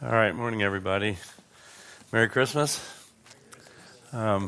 All right, morning, everybody. Merry Christmas. I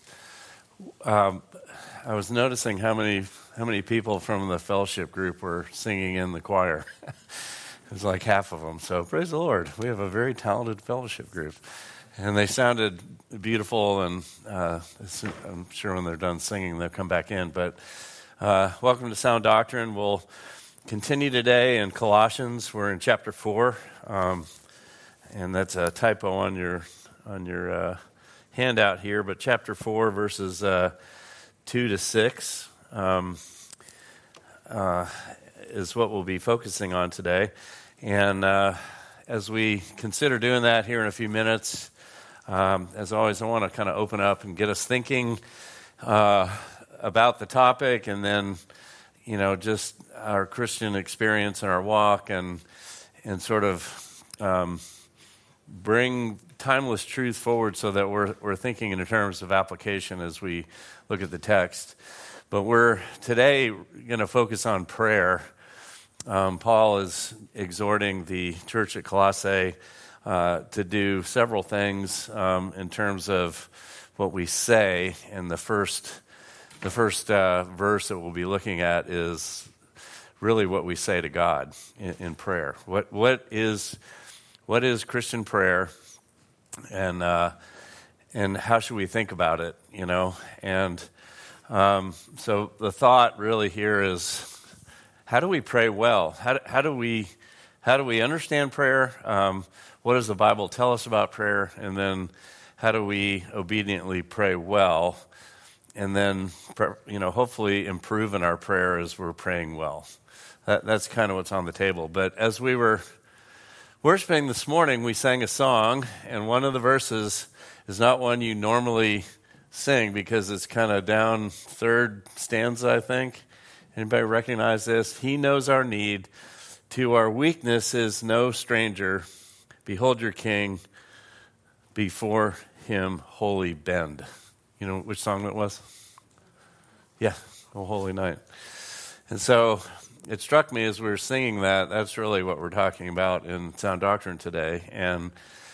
was noticing how many people from the fellowship group were singing in the choir. It was like half of them. So praise the Lord. We have a very talented fellowship group, and they sounded beautiful. And I'm sure when they're done singing, they'll come back in. But welcome to Sound Doctrine. We'll continue today in Colossians. We're in chapter 4. And that's a typo on your handout here, but chapter 4, verses 2 to 6 is what we'll be focusing on today. And as we consider doing that here in a few minutes, as always, I want to kind of open up and get us thinking about the topic, and then, just our Christian experience and our walk, and sort of bring timeless truth forward so that we're thinking in terms of application as we look at the text. But we're today going to focus on prayer. Paul is exhorting the church at Colossae to do several things in terms of what we say. And the first verse that we'll be looking at is really what we say to God in prayer. What is Christian prayer, and how should we think about it? And so the thought really here is, how do we pray well? How do we understand prayer? What does the Bible tell us about prayer? And then how do we obediently pray well? And then hopefully improve in our prayer as we're praying well. That's kind of what's on the table. But as we were worshiping this morning, we sang a song, and one of the verses is not one you normally sing because it's kind of down third stanza, I think. Anybody recognize this? He knows our need. To our weakness is no stranger. Behold your King. Before him wholly bend. You know which song that was? Yeah, O Holy Night. And so it struck me as we were singing that's really what we're talking about in Sound Doctrine today. And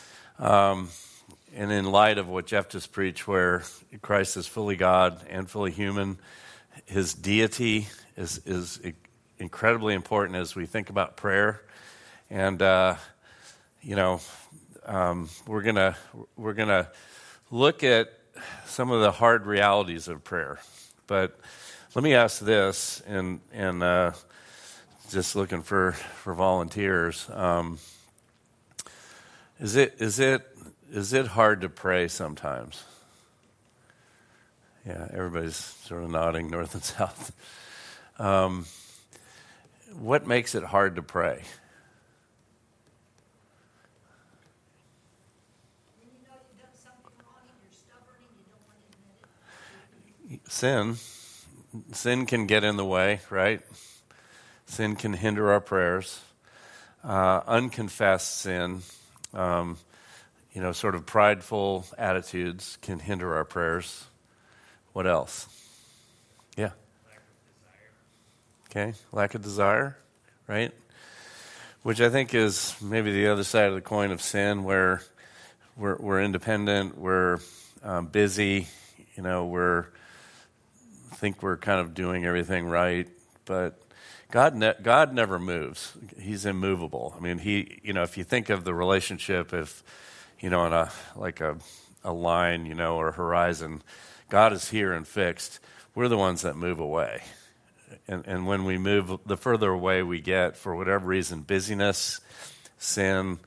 in light of what Jeff just preached, where Christ is fully God and fully human, his deity is incredibly important as we think about prayer. And, we're gonna look at some of the hard realities of prayer. But let me ask this, and just looking for volunteers. Is it hard to pray sometimes? Yeah, everybody's sort of nodding north and south. What makes it hard to pray? When you know you've done something wrong and you're stubborn and you don't want to admit it. Sin can get in the way, right? Sin can hinder our prayers. Unconfessed sin, sort of prideful attitudes can hinder our prayers. What else? Yeah. Lack of desire. Okay, lack of desire, right? Which I think is maybe the other side of the coin of sin, where we're independent, we're busy, think we're kind of doing everything right, but God never moves. He's immovable. I mean, if you think of the relationship, on a line, or a horizon, God is here and fixed. We're the ones that move away. And when we move, the further away we get, for whatever reason, busyness, sin,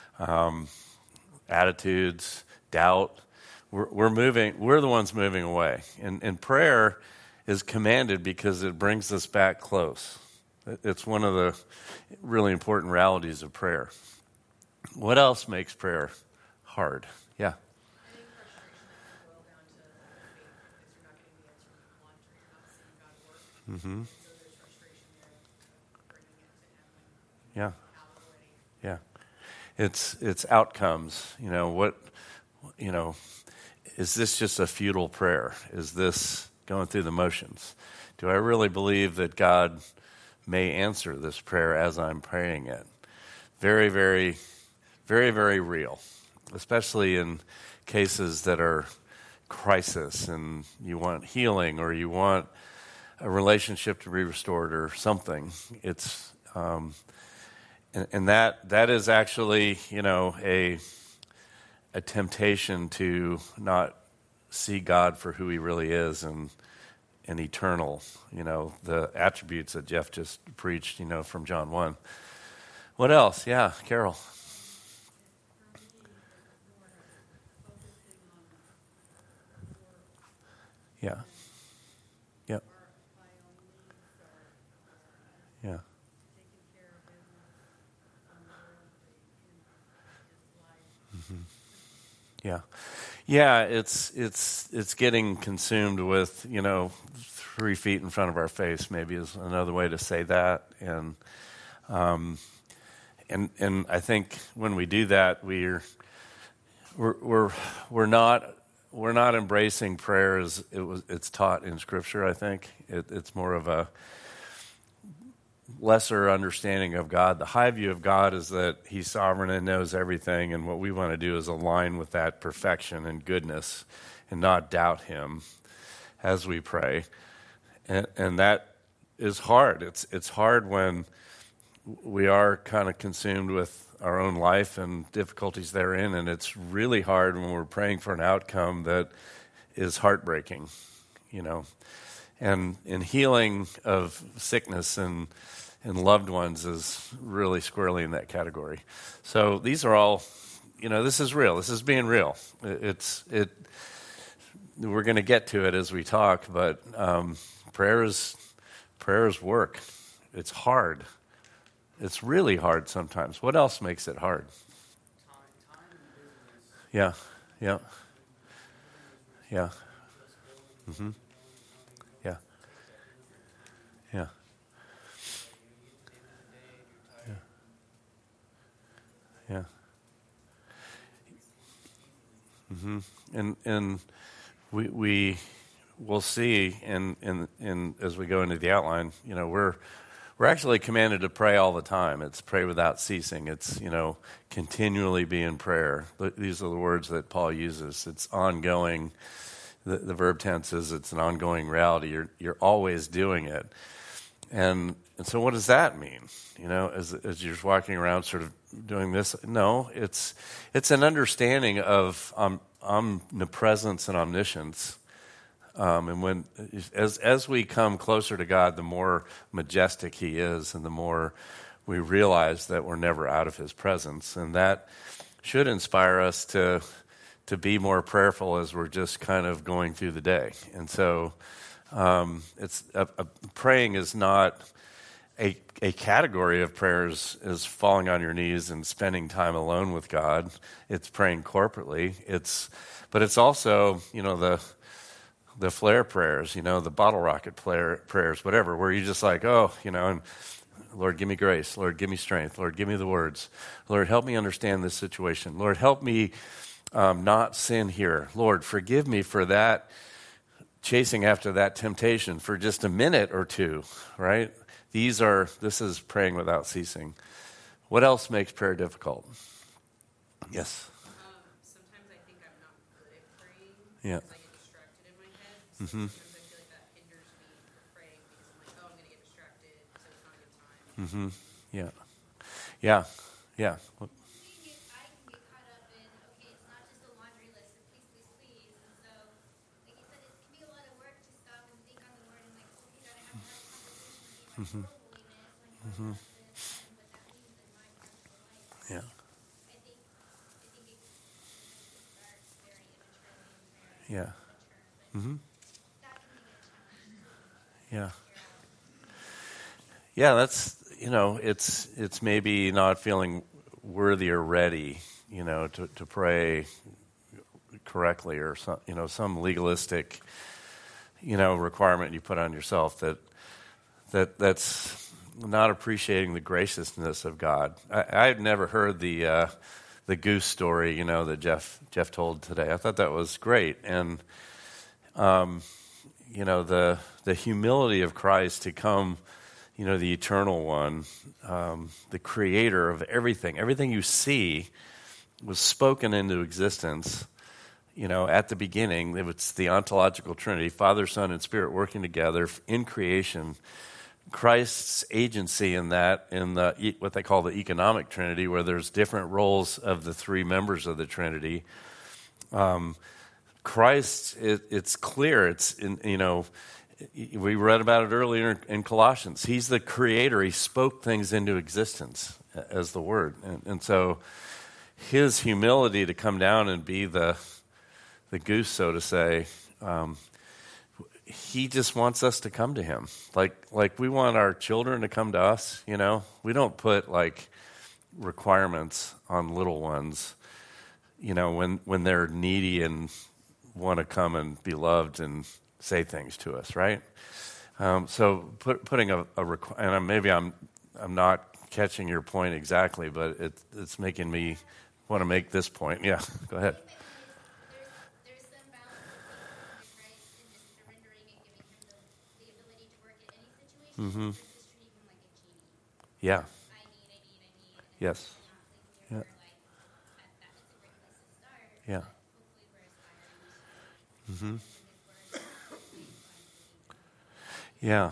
attitudes, doubt, we're moving. We're the ones moving away. And prayer is commanded because it brings us back close. It's one of the really important realities of prayer. What else makes prayer hard? Yeah. I think frustration can boil down to because you're not getting the answer you want, or you're not seeing God work. Mm-hmm. So there's frustration there of bringing it to Him and Yeah. out of the way. Yeah. It's outcomes. Is this just a futile prayer? Is this going through the motions? Do I really believe that God may answer this prayer as I'm praying it? Very, very very, very real, especially in cases that are crisis and you want healing or you want a relationship to be restored or something. It's and that is actually, a temptation to not see God for who he really is and eternal, the attributes that Jeff just preached, from John 1. What else? Yeah, Carol. Yeah. Yep. Yeah. Yeah. Yeah, it's getting consumed with, 3 feet in front of our face, maybe is another way to say that. And I think when we do that, we're not embracing prayer as it's taught in Scripture. I think it's more of a lesser understanding of God. The high view of God is that he's sovereign and knows everything, and what we want to do is align with that perfection and goodness and not doubt him as we pray. And that is hard. It's hard when we are kind of consumed with our own life and difficulties therein, and it's really hard when we're praying for an outcome that is heartbreaking, And healing of sickness and loved ones is really squarely in that category. So these are all, this is real. This is being real. We're going to get to it as we talk, but prayer is work. It's hard. It's really hard sometimes. What else makes it hard? Time and busyness. Yeah. Yeah. Yeah. Mm-hmm. Yeah. Yeah. Yeah. Mm-hmm. And we will see in as we go into the outline, we're actually commanded to pray all the time. It's pray without ceasing. It's, continually be in prayer. These are the words that Paul uses. It's ongoing. The verb tense is it's an ongoing reality. You're always doing it. And so what does that mean? As you're just walking around sort of doing this? No, it's an understanding of omnipresence and omniscience. And as we come closer to God, the more majestic he is and the more we realize that we're never out of his presence. And that should inspire us to be more prayerful as we're just kind of going through the day. And so praying is not a category of prayers is falling on your knees and spending time alone with God. It's praying corporately. But it's also, the flare prayers, the bottle rocket prayers, whatever, where you're just like, and Lord, give me grace. Lord, give me strength. Lord, give me the words. Lord, help me understand this situation. Lord, help me not sin here. Lord, forgive me for that, chasing after that temptation for just a minute or two, right? This is praying without ceasing. What else makes prayer difficult? Yes. Sometimes I think I'm not good at praying Yeah. because I get distracted in my head. So Mm-hmm. sometimes I feel like that hinders me from praying because I'm like, I'm going to get distracted, so it's not a good time. Mm-hmm. Yeah. Yeah. Yeah. I can get caught up in, okay, it's not just a laundry list of please, please, please. And so, like you said, it can be a lot of work to stop and think on the word and okay, God, I have to have a conversation with you about your holiness, like what this and what that means in my practical life. Yeah. I think it can start very immaturely in prayer. Yeah. But Mm-hmm. that can be a challenge. Yeah. Figure out. Yeah, that's, it's maybe not feeling worthy or ready, to pray correctly or some legalistic, requirement you put on yourself that's not appreciating the graciousness of God. I've never heard the goose story, that Jeff told today. I thought that was great. And, the humility of Christ to come, the eternal one, the creator of everything. Everything you see was spoken into existence, at the beginning. It's the ontological Trinity, Father, Son, and Spirit working together in creation. Christ's agency in that, in what they call the economic Trinity, where there's different roles of the three members of the Trinity. Christ, it's clear. We read about it earlier in Colossians. He's the creator. He spoke things into existence as the Word. And so his humility to come down and be the goose, so to say, he just wants us to come to him. Like we want our children to come to us, We don't put requirements on little ones, when they're needy and want to come and be loved and say things to us, right? So putting and maybe I'm not catching your point exactly, but it's making me want to make this point. Yeah, go ahead. There's some balance between Christ and just surrendering and giving him the ability to work in any situation. Mm-hmm. Just treating him like a genie. Yeah. I need. Yes. Yeah. Yeah. That's a great place to start. Yeah. Hopefully we're aspiring to Mm-hmm. his word. Yeah.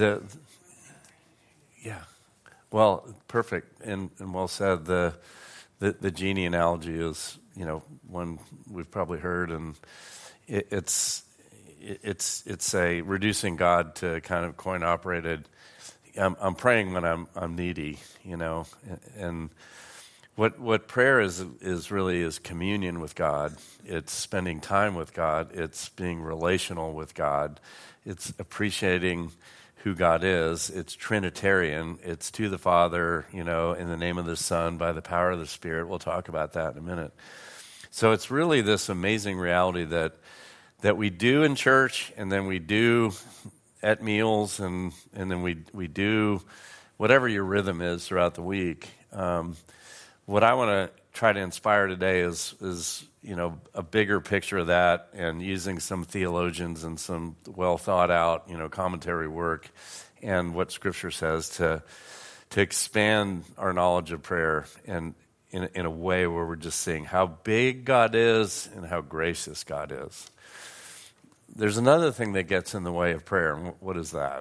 Yeah. Well, perfect and well said. The genie analogy is, one we've probably heard, and it's a reducing God to kind of coin operated. I'm praying when I'm needy, and what prayer is really communion with God. It's spending time with God. It's being relational with God. It's appreciating who God is. It's Trinitarian. It's to the Father, in the name of the Son, by the power of the Spirit. We'll talk about that in a minute. So it's really this amazing reality that we do in church, and then we do at meals, and then we do whatever your rhythm is throughout the week. What I want to try to inspire today is a bigger picture of that, and using some theologians and some well thought out commentary work and what Scripture says to expand our knowledge of prayer, and in a way where we're just seeing how big God is and how gracious God is. There's another thing that gets in the way of prayer, and what is that?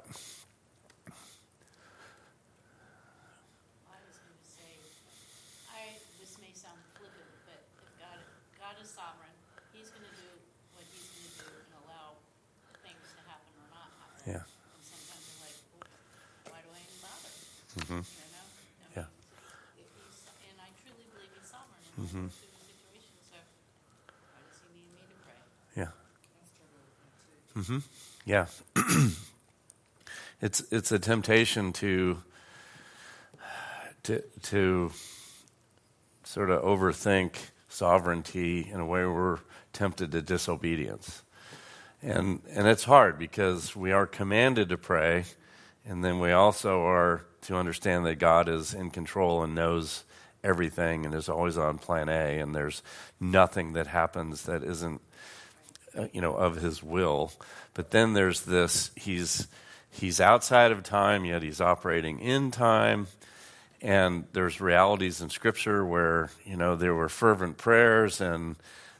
This may sound flippant, but if God is sovereign, he's going to do what he's going to do and allow things to happen or not happen. Yeah. And sometimes you're like, well, why do I even bother? Mm-hmm. Yeah. And I truly believe he's sovereign in all those situations, so why does he need me to pray? Yeah. Mm-hmm. Yeah. It's a temptation to sort of overthink sovereignty in a way where we're tempted to disobedience. And it's hard because we are commanded to pray, and then we also are to understand that God is in control and knows everything and is always on plan A, and there's nothing that happens that isn't of his will. But then there's this, he's outside of time, yet he's operating in time. And there's realities in Scripture where, there were fervent prayers, and,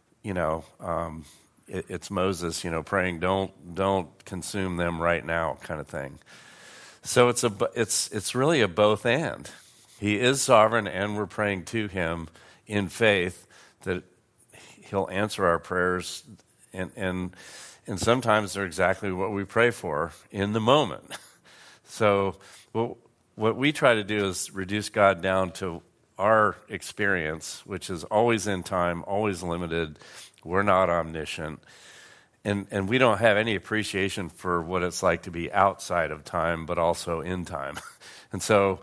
it's Moses, praying, don't consume them right now kind of thing. So it's really a both and. He is sovereign, and we're praying to him in faith that he'll answer our prayers, and sometimes they're exactly what we pray for in the moment. So what we try to do is reduce God down to our experience, which is always in time, always limited. We're not omniscient. And we don't have any appreciation for what it's like to be outside of time, but also in time. And so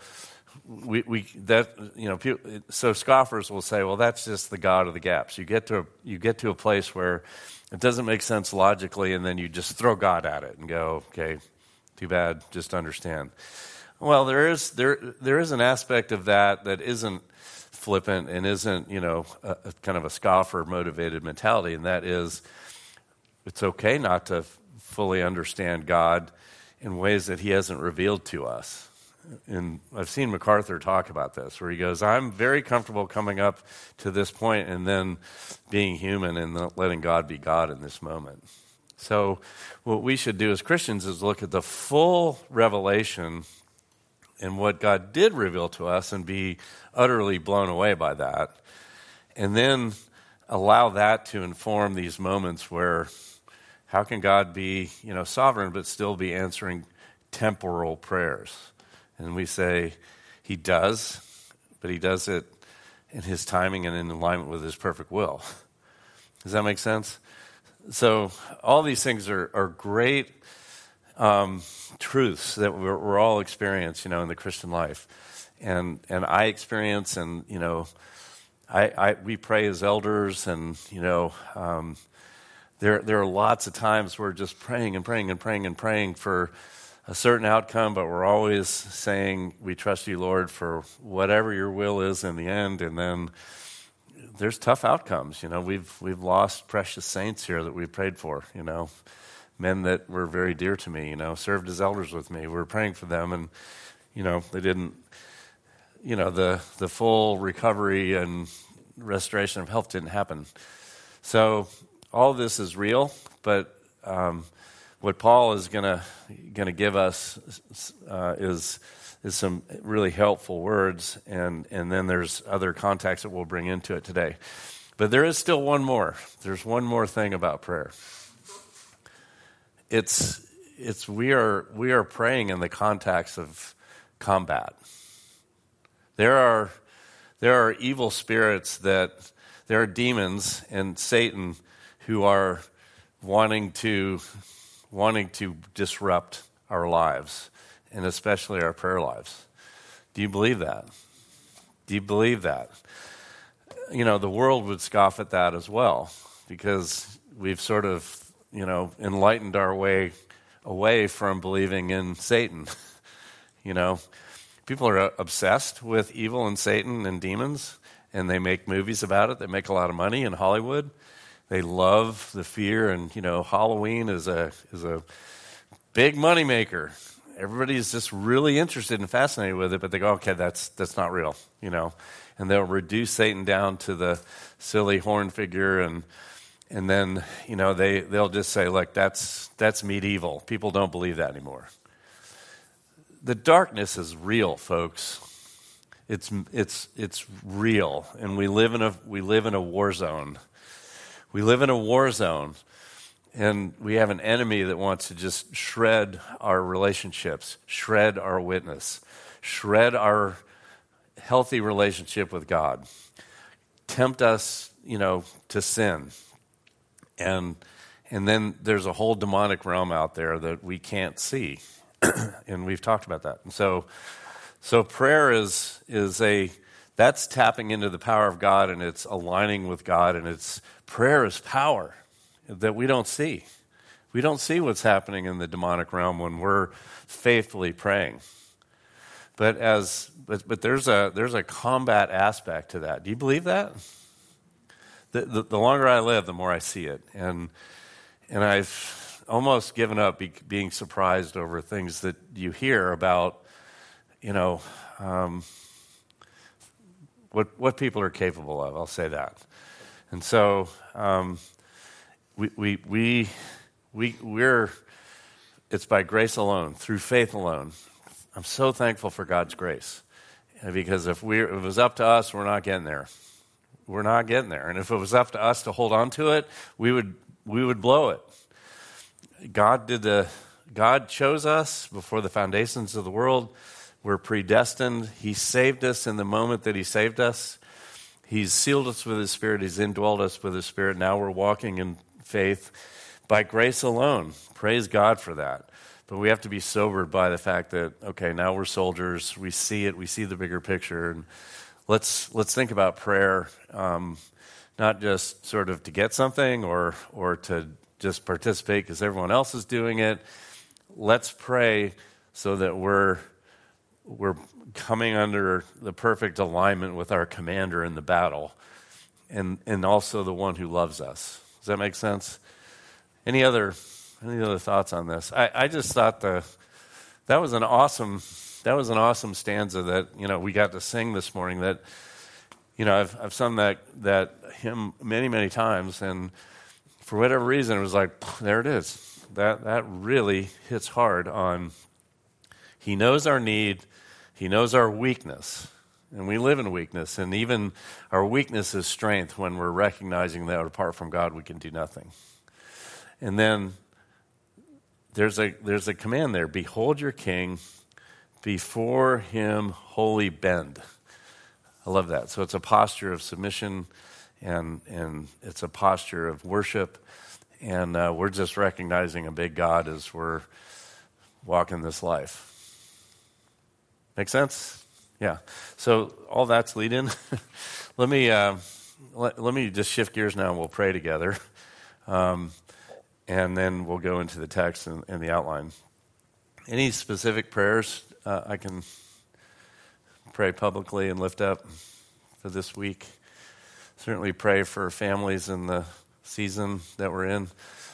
so scoffers will say, well, that's just the God of the gaps. You get to a place where it doesn't make sense logically, and then you just throw God at it and go, okay, too bad, just understand. Well, there is an aspect of that isn't flippant and isn't, a kind of a scoffer-motivated mentality, and that is it's okay not to fully understand God in ways that he hasn't revealed to us. And I've seen MacArthur talk about this, where he goes, I'm very comfortable coming up to this point and then being human and letting God be God in this moment. So what we should do as Christians is look at the full revelation and what God did reveal to us and be utterly blown away by that. And then allow that to inform these moments where how can God be, sovereign but still be answering temporal prayers? And we say he does, but he does it in his timing and in alignment with his perfect will. Does that make sense? So all these things are great truths that we're all experience, in the Christian life. And I experience, and, we pray as elders, and, there are lots of times we're just praying and praying and praying and praying for a certain outcome, but we're always saying, we trust you, Lord, for whatever your will is in the end. And then there's tough outcomes. We've lost precious saints here that we prayed for, men that were very dear to me, served as elders with me. We were praying for them, and, they didn't, the full recovery and restoration of health didn't happen. So all this is real, but what Paul is going to give us is some really helpful words, and then there's other context that we'll bring into it today. But there is still one more. There's one more thing about prayer. We are praying in the context of combat. There are evil spirits, there are demons and Satan who are wanting to disrupt our lives, and especially our prayer lives. Do you believe that? Do you believe that? The world would scoff at that as well, because we've sort of, enlightened our way away from believing in Satan. People are obsessed with evil and Satan and demons, and they make movies about it. They make a lot of money in Hollywood. They love the fear, and Halloween is a big moneymaker. Everybody's just really interested and fascinated with it, but they go, okay, that's not real, and they'll reduce Satan down to the silly horn figure, and then they'll just say, look, that's medieval. People don't believe that anymore. The darkness is real, folks. It's real, and we live in a war zone. We live in a war zone, and we have an enemy that wants to just shred our relationships, shred our witness, shred our healthy relationship with God, tempt us, to sin. And then there's a whole demonic realm out there that we can't see, and we've talked about that. And so prayer is that's tapping into the power of God, and it's aligning with God, and prayer is power that we don't see. We don't see what's happening in the demonic realm when we're faithfully praying. But there's a combat aspect to that. Do you believe that? The longer I live, the more I see it, and I've almost given up being surprised over things that you hear about, what people are capable of. I'll say that. And so we're it's by grace alone, through faith alone. I'm so thankful for God's grace, because if it was up to us, we're not getting there. We're not getting there. And if it was up to us to hold on to it, we would blow it. God chose us before the foundations of the world. We're predestined. He saved us in the moment that he saved us. He's sealed us with his Spirit. He's indwelled us with his Spirit. Now we're walking in faith by grace alone. Praise God for that. But we have to be sobered by the fact that, okay, now we're soldiers. We see it. We see the bigger picture. And let's think about prayer, not just sort of to get something or to just participate because everyone else is doing it. Let's pray so that we're coming under the perfect alignment with our commander in the battle, and also the one who loves us. Does that make sense? Any other thoughts on this? I just thought That was an awesome stanza that, we got to sing this morning. That, I've sung that hymn many, many times, and for whatever reason, it was like, there it is. That really hits hard on, he knows our need, he knows our weakness, and we live in weakness, and even our weakness is strength when we're recognizing that apart from God, we can do nothing. And then there's a command there, behold your king, before him wholly bend. I love that. So it's a posture of submission, and it's a posture of worship, and we're just recognizing a big God as we're walking this life. Make sense? Yeah. So all that's lead in. Let me just shift gears now, and we'll pray together. And then we'll go into the text and the outline. Any specific prayers I can pray publicly and lift up for this week? Certainly pray for families in the season that we're in.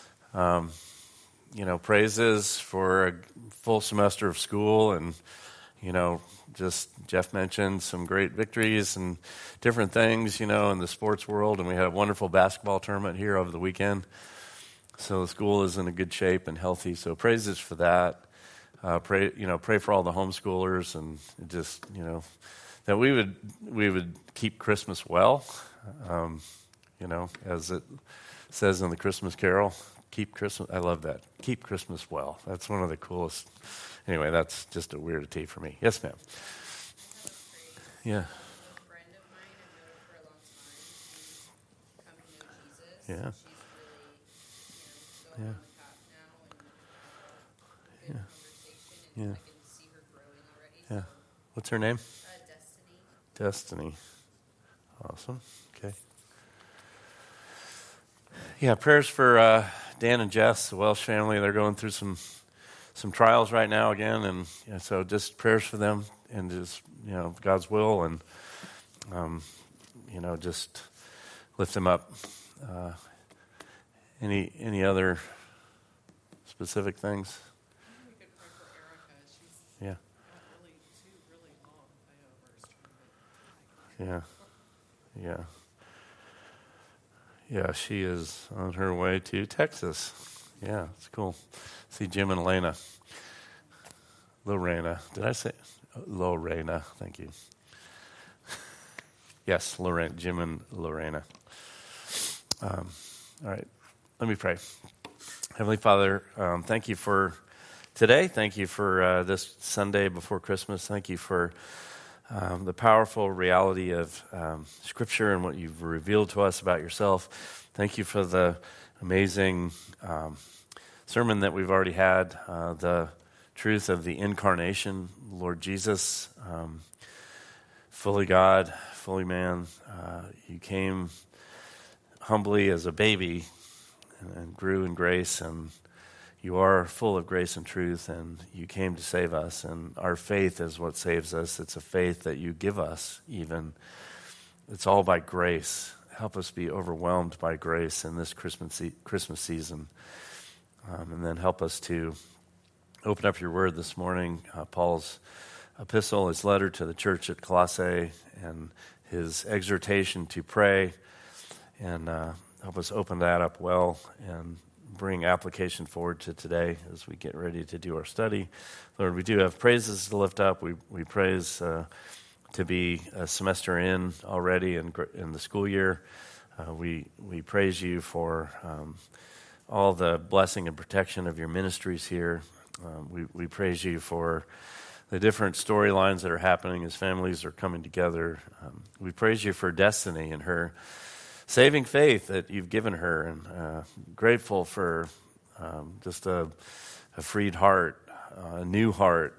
Praises for a full semester of school, and, just Jeff mentioned some great victories and different things, in the sports world. And we had a wonderful basketball tournament here over the weekend. So the school is in a good shape and healthy. So praises for that. Pray for all the homeschoolers, and just, that we would keep Christmas well. As it says in the Christmas Carol, keep Christmas. I love that. Keep Christmas well. That's one of the coolest. Anyway, that's just a weirdity for me. Yes, ma'am. Yeah. A friend of mine, I've known her for a long time. She's come to know Jesus. Yeah. She's really, going on the path now, and good conversation, and Yeah. I can see her growing already. Yeah. So, What's her name? Destiny. Destiny. Awesome. Okay. Yeah, prayers for Dan and Jess, the Welsh family. They're going through some trials right now again, and so just prayers for them, and just God's will, and just lift them up. Any other specific things? We could pray for Erica. She's Yeah. got two really long layovers. Yeah. Yeah, she is on her way to Texas. Yeah, it's cool. See Jim and Elena. Lorena. Did I say? Lorena. Thank you. Yes, Lorena. Jim and Lorena. All right. Let me pray. Heavenly Father, thank you for today. Thank you for this Sunday before Christmas. Thank you for the powerful reality of Scripture and what you've revealed to us about yourself. Thank you for the amazing sermon that we've already had, the truth of the incarnation, Lord Jesus, fully God, fully man. You came humbly as a baby and grew in grace, and you are full of grace and truth, and you came to save us, and our faith is what saves us. It's a faith that you give us, even. It's all by grace. Help us be overwhelmed by grace in this Christmas season, and then help us to open up your word this morning, Paul's epistle, his letter to the church at Colossae, and his exhortation to pray, and help us open that up well and bring application forward to today as we get ready to do our study. Lord, we do have praises to lift up. We praise to be a semester in already in the school year. We praise you for all the blessing and protection of your ministries here. We praise you for the different storylines that are happening as families are coming together. We praise you for Destiny and her saving faith that you've given her, and grateful for just a freed heart, a new heart,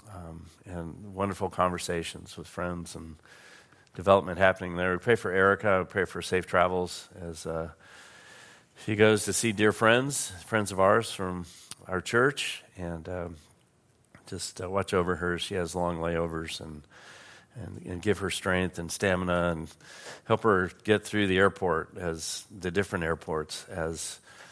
and wonderful conversations with friends and development happening there. We pray for Erica. We pray for safe travels as she goes to see dear friends of ours from our church, and just watch over her. She has long layovers, and give her strength and stamina, and help her get through the airport, as the different airports, as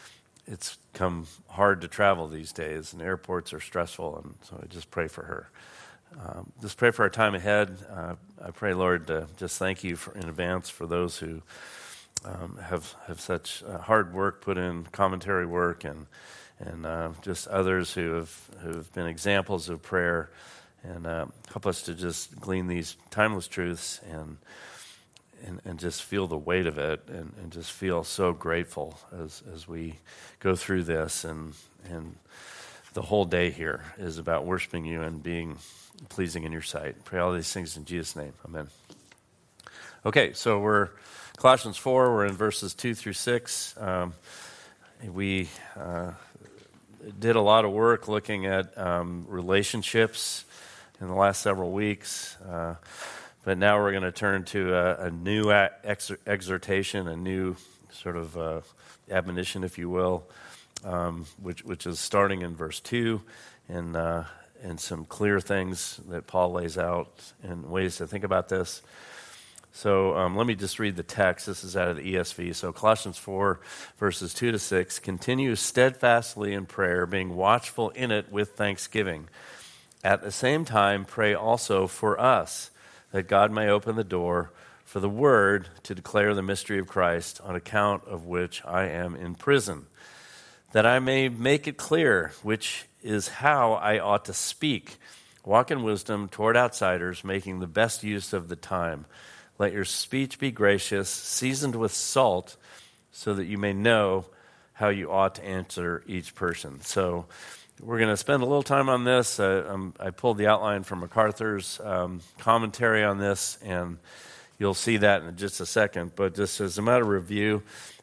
it's come hard to travel these days, and airports are stressful, and so I just pray for her. Just pray for our time ahead. I pray, Lord, just thank you in advance for those who have such hard work, put in commentary work, and just others who have been examples of prayer, and help us to just glean these timeless truths and just feel the weight of it, and just feel so grateful as we go through this, and the whole day here is about worshiping you and being pleasing in your sight. Pray all these things in Jesus' name. Amen. Okay, so we're Colossians 4. We're in verses 2 through 6. We did a lot of work looking at relationships in the last several weeks, but now we're going to turn to a new exhortation, a new sort of admonition, if you will, which is starting in verse 2, and some clear things that Paul lays out and ways to think about this. So let me just read the text. This is out of the ESV. So Colossians 4, verses 2 to 6. Continue steadfastly in prayer, being watchful in it with thanksgiving. At the same time, pray also for us, that God may open the door for the word to declare the mystery of Christ, on account of which I am in prison, that I may make it clear which is how I ought to speak. Walk in wisdom toward outsiders, making the best use of the time. Let your speech be gracious, seasoned with salt, so that you may know how you ought to answer each person. So we're going to spend a little time on this. I pulled the outline from MacArthur's commentary on this, and you'll see that in just a second. But just as a matter of review,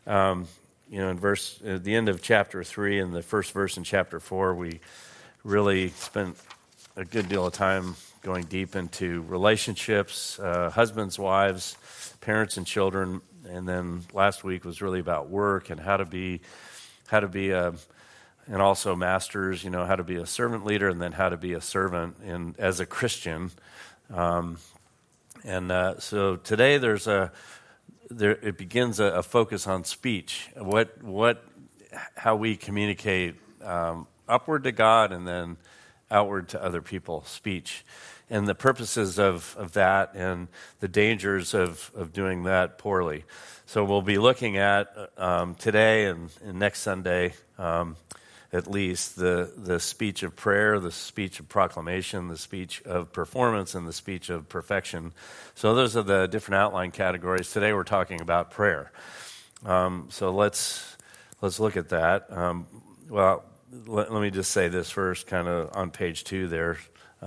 at the end of chapter 3 and the first verse in chapter 4, we really spent a good deal of time going deep into relationships, husbands, wives, parents, and children. And then last week was really about work and how to be and also masters, how to be a servant leader, and then how to be a servant as a Christian. So today it begins a focus on speech, how we communicate upward to God and then outward to other people, speech, and the purposes of that and the dangers of doing that poorly. So we'll be looking at today and next Sunday, at least, the speech of prayer, the speech of proclamation, the speech of performance, and the speech of perfection. So those are the different outline categories. Today we're talking about prayer. So let's look at that. Let me just say this first, kind of on page 2 there.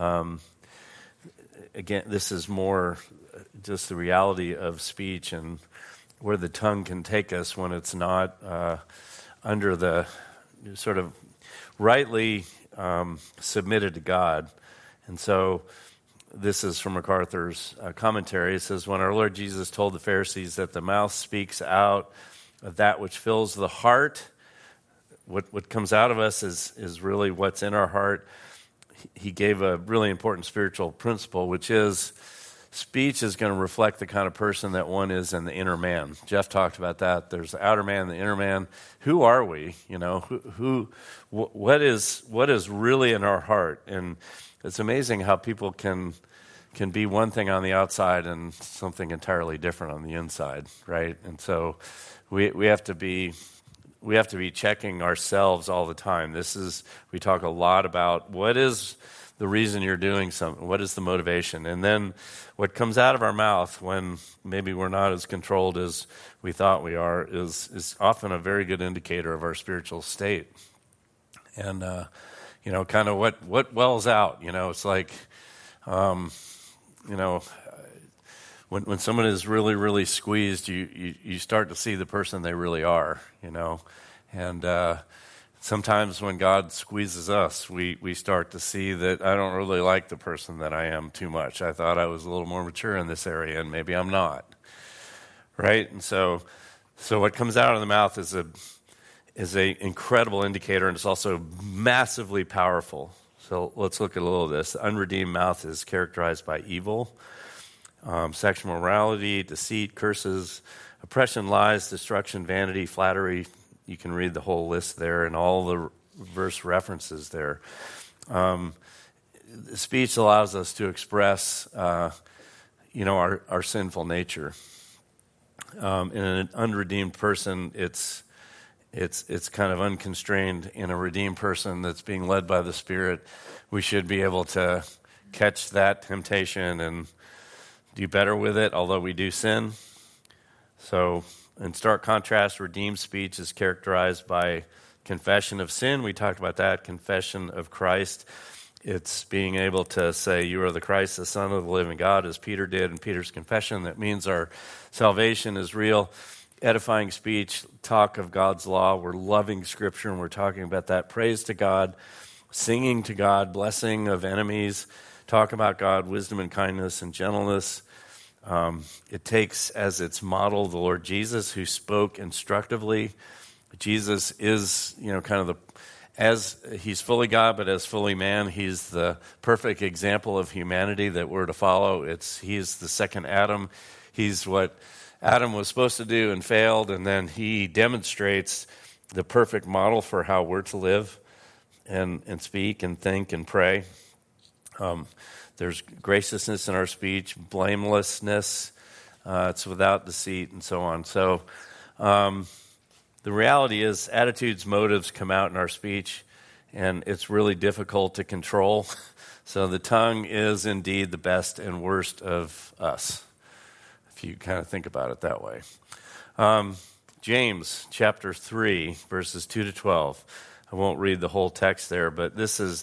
Again, this is more just the reality of speech and where the tongue can take us when it's not under the sort of rightly submitted to God. And so this is from MacArthur's commentary. It says, when our Lord Jesus told the Pharisees that the mouth speaks out of that which fills the heart, what comes out of us is really what's in our heart. He gave a really important spiritual principle, which is speech is going to reflect the kind of person that one is in the inner man. Jeff talked about that. There's the outer man, the inner man. Who are we? What is really in our heart? And it's amazing how people can be one thing on the outside and something entirely different on the inside, right? And so we have to be checking ourselves all the time. We talk a lot about what is the reason you're doing something, what is the motivation, and then what comes out of our mouth when maybe we're not as controlled as we thought we are is often a very good indicator of our spiritual state. And kind of what wells out. It's like when someone is really, really squeezed, you start to see the person they really are, And sometimes when God squeezes us, we start to see that I don't really like the person that I am too much. I thought I was a little more mature in this area, and maybe I'm not, right? And so what comes out of the mouth is a incredible indicator, and it's also massively powerful. So let's look at a little of this. The unredeemed mouth is characterized by evil, sexual morality, deceit, curses, oppression, lies, destruction, vanity, flattery, you can read the whole list there and all the verse references there. Speech allows us to express, our sinful nature. In an unredeemed person, it's kind of unconstrained. In a redeemed person that's being led by the Spirit, we should be able to catch that temptation and do better with it, although we do sin. So, in stark contrast, redeemed speech is characterized by confession of sin. We talked about that, confession of Christ. It's being able to say, you are the Christ, the Son of the living God, as Peter did in Peter's confession. That means our salvation is real. Edifying speech, talk of God's law. We're loving Scripture, and we're talking about that. Praise to God, singing to God, blessing of enemies, talk about God, wisdom and kindness and gentleness. It takes as its model the Lord Jesus, who spoke instructively. Jesus is, as he's fully God, but as fully man, he's the perfect example of humanity that we're to follow. He's the second Adam. He's what Adam was supposed to do and failed, and then he demonstrates the perfect model for how we're to live and speak and think and pray. There's graciousness in our speech, blamelessness, it's without deceit, and so on. So the reality is attitudes, motives come out in our speech, and it's really difficult to control. So the tongue is indeed the best and worst of us, if you kind of think about it that way. James chapter 3, verses 2 to 12. I won't read the whole text there, but this is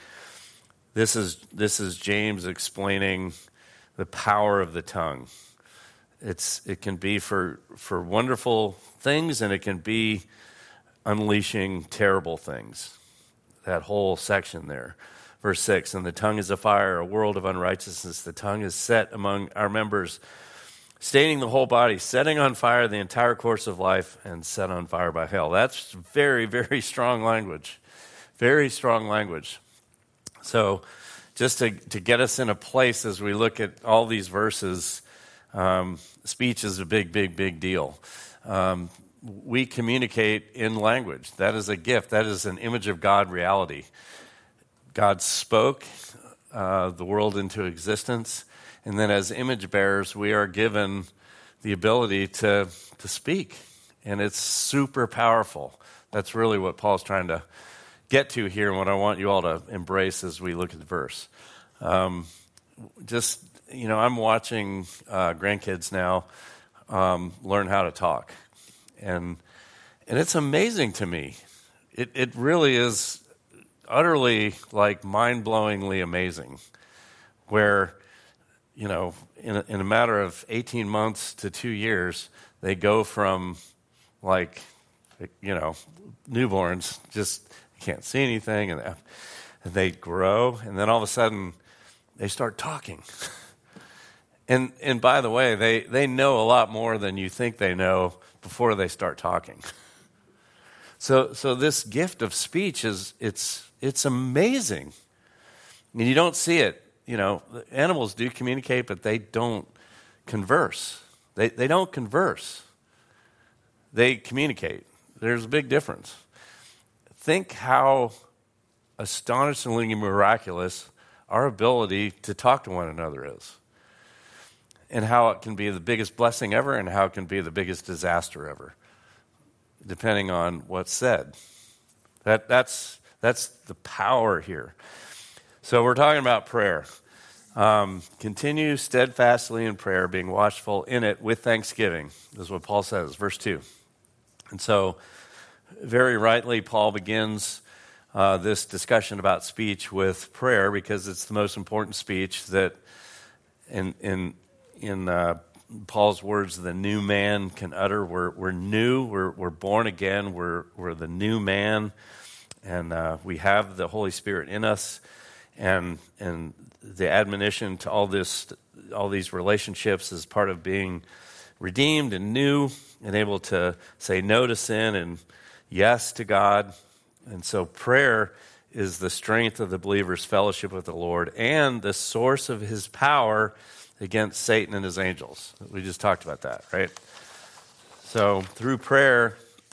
James explaining the power of the tongue. It can be for wonderful things, and it can be unleashing terrible things. That whole section there. Verse 6, and the tongue is a fire, a world of unrighteousness. The tongue is set among our members, staining the whole body, setting on fire the entire course of life, and set on fire by hell. That's very, very strong language. Very strong language. So just to get us in a place as we look at all these verses, speech is a big, big, big deal. We communicate in language. That is a gift. That is an image of God reality. God spoke the world into existence, and then as image bearers, we are given the ability to speak, and it's super powerful. That's really what Paul's trying to get to here, and what I want you all to embrace as we look at the verse. I'm watching grandkids now learn how to talk, and it's amazing to me. It really is utterly, mind-blowingly amazing, where, in a matter of 18 months to 2 years, they go from, newborns, just can't see anything, and they grow, and then all of a sudden, they start talking. And by the way, they know a lot more than you think they know before they start talking. So this gift of speech it's amazing. And you don't see it. Animals do communicate, but they don't converse. They don't converse. They communicate. There's a big difference. Think how astonishingly miraculous our ability to talk to one another is, and how it can be the biggest blessing ever, and how it can be the biggest disaster ever, depending on what's said. That's the power here. So we're talking about prayer. Continue steadfastly in prayer, being watchful in it with thanksgiving, is what Paul says, verse 2. And so, very rightly, Paul begins this discussion about speech with prayer, because it's the most important speech that, in Paul's words, the new man can utter. We're new. We're born again. We're the new man, and we have the Holy Spirit in us, and the admonition to all these relationships is part of being redeemed and new, and able to say no to sin and yes to God. And so prayer is the strength of the believer's fellowship with the Lord and the source of his power against Satan and his angels. We just talked about that, right? So through prayer,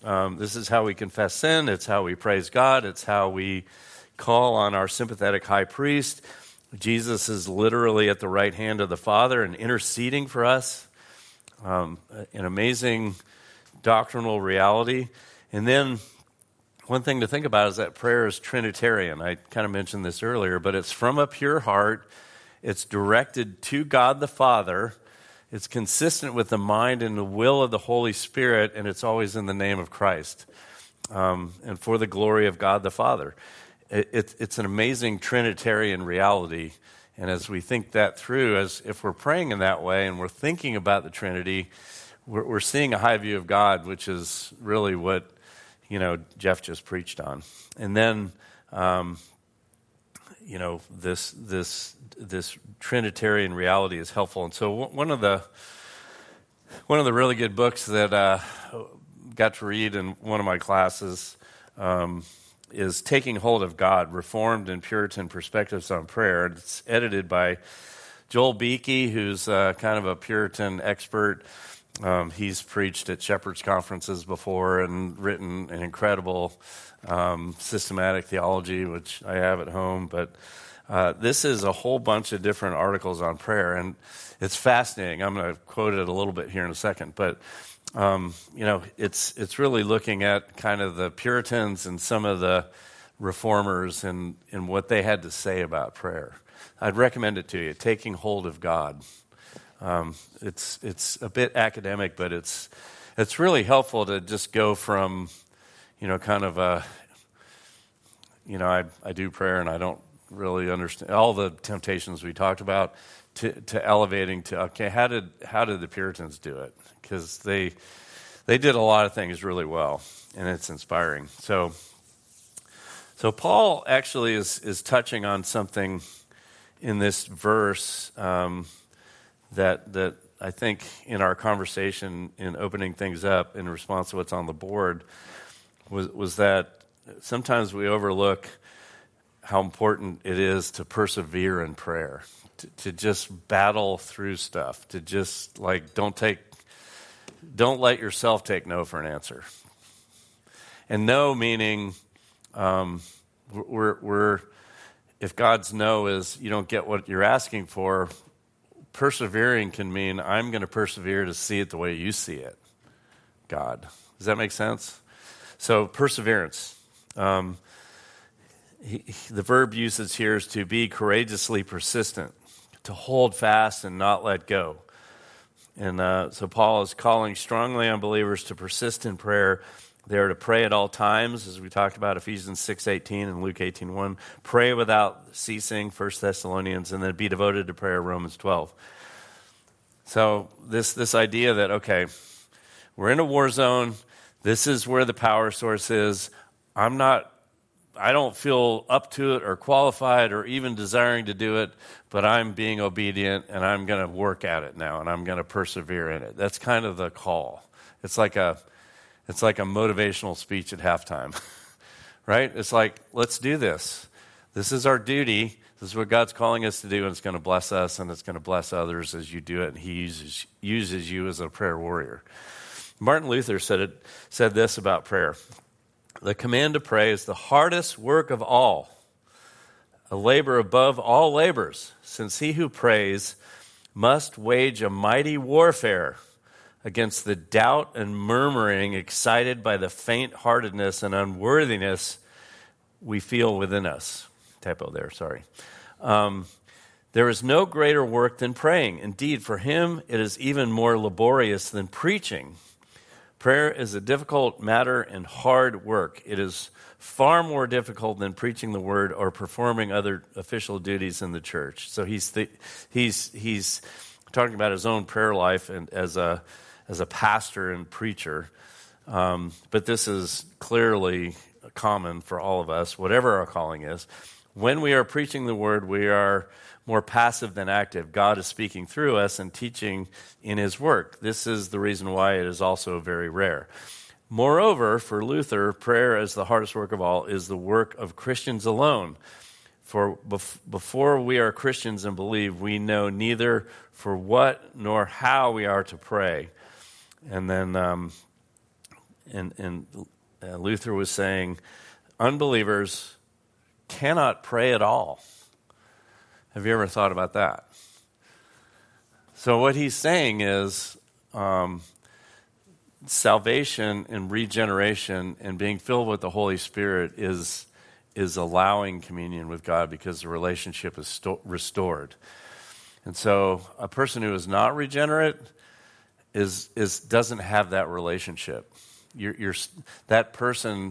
This is how we confess sin. It's how we praise God. It's how we call on our sympathetic high priest. Jesus is literally at the right hand of the Father and interceding for us. An amazing doctrinal reality. And then one thing to think about is that prayer is Trinitarian. I kind of mentioned this earlier, but it's from a pure heart. It's directed to God the Father. It's consistent with the mind and the will of the Holy Spirit, and it's always in the name of Christ and for the glory of God the Father. It's an amazing Trinitarian reality, and as we think that through, as if we're praying in that way and we're thinking about the Trinity, we're seeing a high view of God, which is really what Jeff just preached on. And then this Trinitarian reality is helpful. And so one of the really good books that got to read in one of my classes is Taking Hold of God, Reformed and Puritan Perspectives on Prayer. It's edited by Joel Beeke, who's kind of a Puritan expert. He's preached at Shepherd's Conferences before and written an incredible systematic theology, which I have at home. But this is a whole bunch of different articles on prayer, and it's fascinating. I'm going to quote it a little bit here in a second, but it's really looking at kind of the Puritans and some of the reformers and what they had to say about prayer. I'd recommend it to you, Taking Hold of God. It's a bit academic, but it's really helpful to just go from, kind of I do prayer and I don't really understand all the temptations we talked about to elevating to, okay, how did the Puritans do it? Because they did a lot of things really well, and it's inspiring. So Paul actually is touching on something in this verse that I think in our conversation in opening things up in response to what's on the board was that sometimes we overlook how important it is to persevere in prayer, to just battle through stuff, to just don't let yourself take no for an answer. And no meaning we're if God's no is you don't get what you're asking for, persevering can mean I'm going to persevere to see it the way you see it, God. Does that make sense? So perseverance. The verb usage here is to be courageously persistent, to hold fast and not let go. And so Paul is calling strongly on believers to persist in prayer. They are to pray at all times, as we talked about Ephesians 6:18 and Luke 18:1. Pray without ceasing, 1 Thessalonians, and then be devoted to prayer, Romans 12. So this idea that, okay, we're in a war zone. This is where the power source is. I don't feel up to it or qualified or even desiring to do it, but I'm being obedient and I'm going to work at it now and I'm going to persevere in it. That's kind of the call. It's like a motivational speech at halftime, right? It's like, let's do this. This is our duty. This is what God's calling us to do, and it's going to bless us and it's going to bless others as you do it, and He uses you as a prayer warrior. Martin Luther said this about prayer. The command to pray is the hardest work of all, a labor above all labors, since he who prays must wage a mighty warfare against the doubt and murmuring excited by the faint-heartedness and unworthiness we feel within us. Typo there, sorry. There is no greater work than praying. Indeed, for him, it is even more laborious than preaching. Prayer is a difficult matter and hard work. It is far more difficult than preaching the word or performing other official duties in the church. So he's talking about his own prayer life and as a pastor and preacher. But this is clearly common for all of us, whatever our calling is. When we are preaching the word, we are more passive than active. God is speaking through us and teaching in his work. This is the reason why it is also very rare. Moreover, for Luther, prayer as the hardest work of all is the work of Christians alone. For before we are Christians and believe, we know neither for what nor how we are to pray. And then And Luther was saying, unbelievers cannot pray at all. Have you ever thought about that? So what he's saying is salvation and regeneration and being filled with the Holy Spirit is allowing communion with God because the relationship is restored. And so a person who is not regenerate doesn't have that relationship. That person,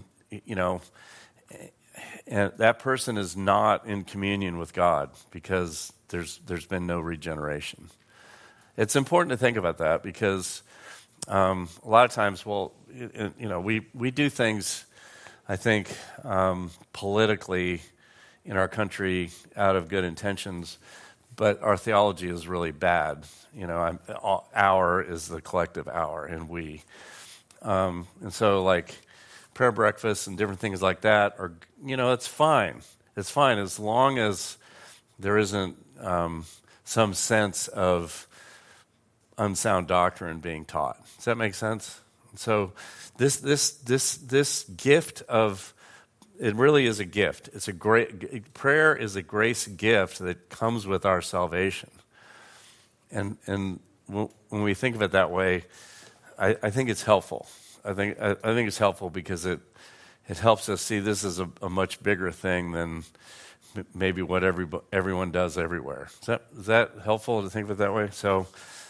and that person is not in communion with God because there's been no regeneration. It's important to think about that because a lot of times, we do things, I think, politically in our country out of good intentions, but our theology is really bad. Our is the collective our, and we. And so, like, prayer breakfasts and different things like that are, it's fine. It's fine as long as there isn't some sense of unsound doctrine being taught. Does that make sense? So this gift of, it really is a gift. It's prayer is a grace gift that comes with our salvation. And when we think of it that way, I think it's helpful. I think it's helpful because it helps us see this is a much bigger thing than maybe what everyone does everywhere. Is that helpful to think of it that way? So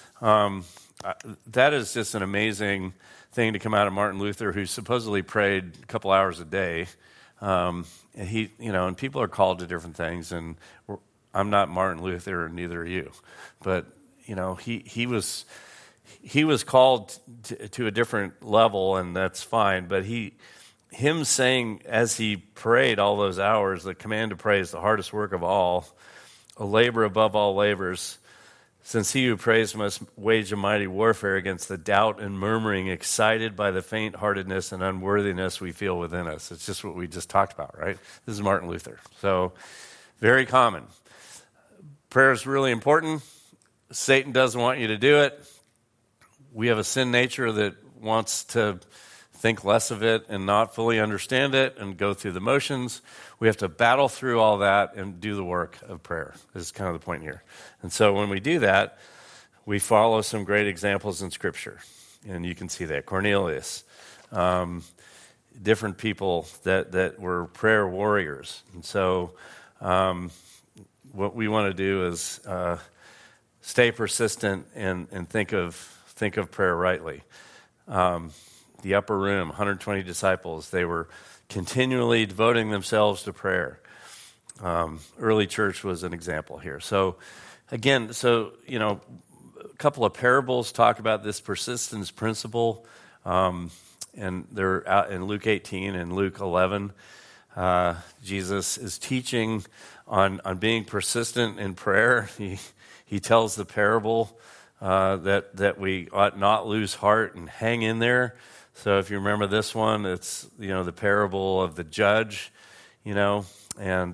that is just an amazing thing to come out of Martin Luther, who supposedly prayed a couple hours a day. And and people are called to different things, and I'm not Martin Luther, and neither are you. But he was called to a different level, and that's fine. But him saying as he prayed all those hours, the command to pray is the hardest work of all, a labor above all labors, since he who prays must wage a mighty warfare against the doubt and murmuring excited by the faint-heartedness and unworthiness we feel within us. It's just what we just talked about, right? This is Martin Luther. So, very common. Prayer is really important. Satan doesn't want you to do it. We have a sin nature that wants to think less of it and not fully understand it and go through the motions. We have to battle through all that and do the work of prayer. This is kind of the point here. And so when we do that, we follow some great examples in Scripture. And you can see that. Cornelius, different people that were prayer warriors. And so what we want to do is stay persistent and think of prayer rightly. The upper room, 120 disciples, they were continually devoting themselves to prayer. Early church was an example here. So, again, a couple of parables talk about this persistence principle, and they're out in Luke 18 and Luke 11. Jesus is teaching on being persistent in prayer. He tells the parable that we ought not lose heart and hang in there. So if you remember this one, it's the parable of the judge, and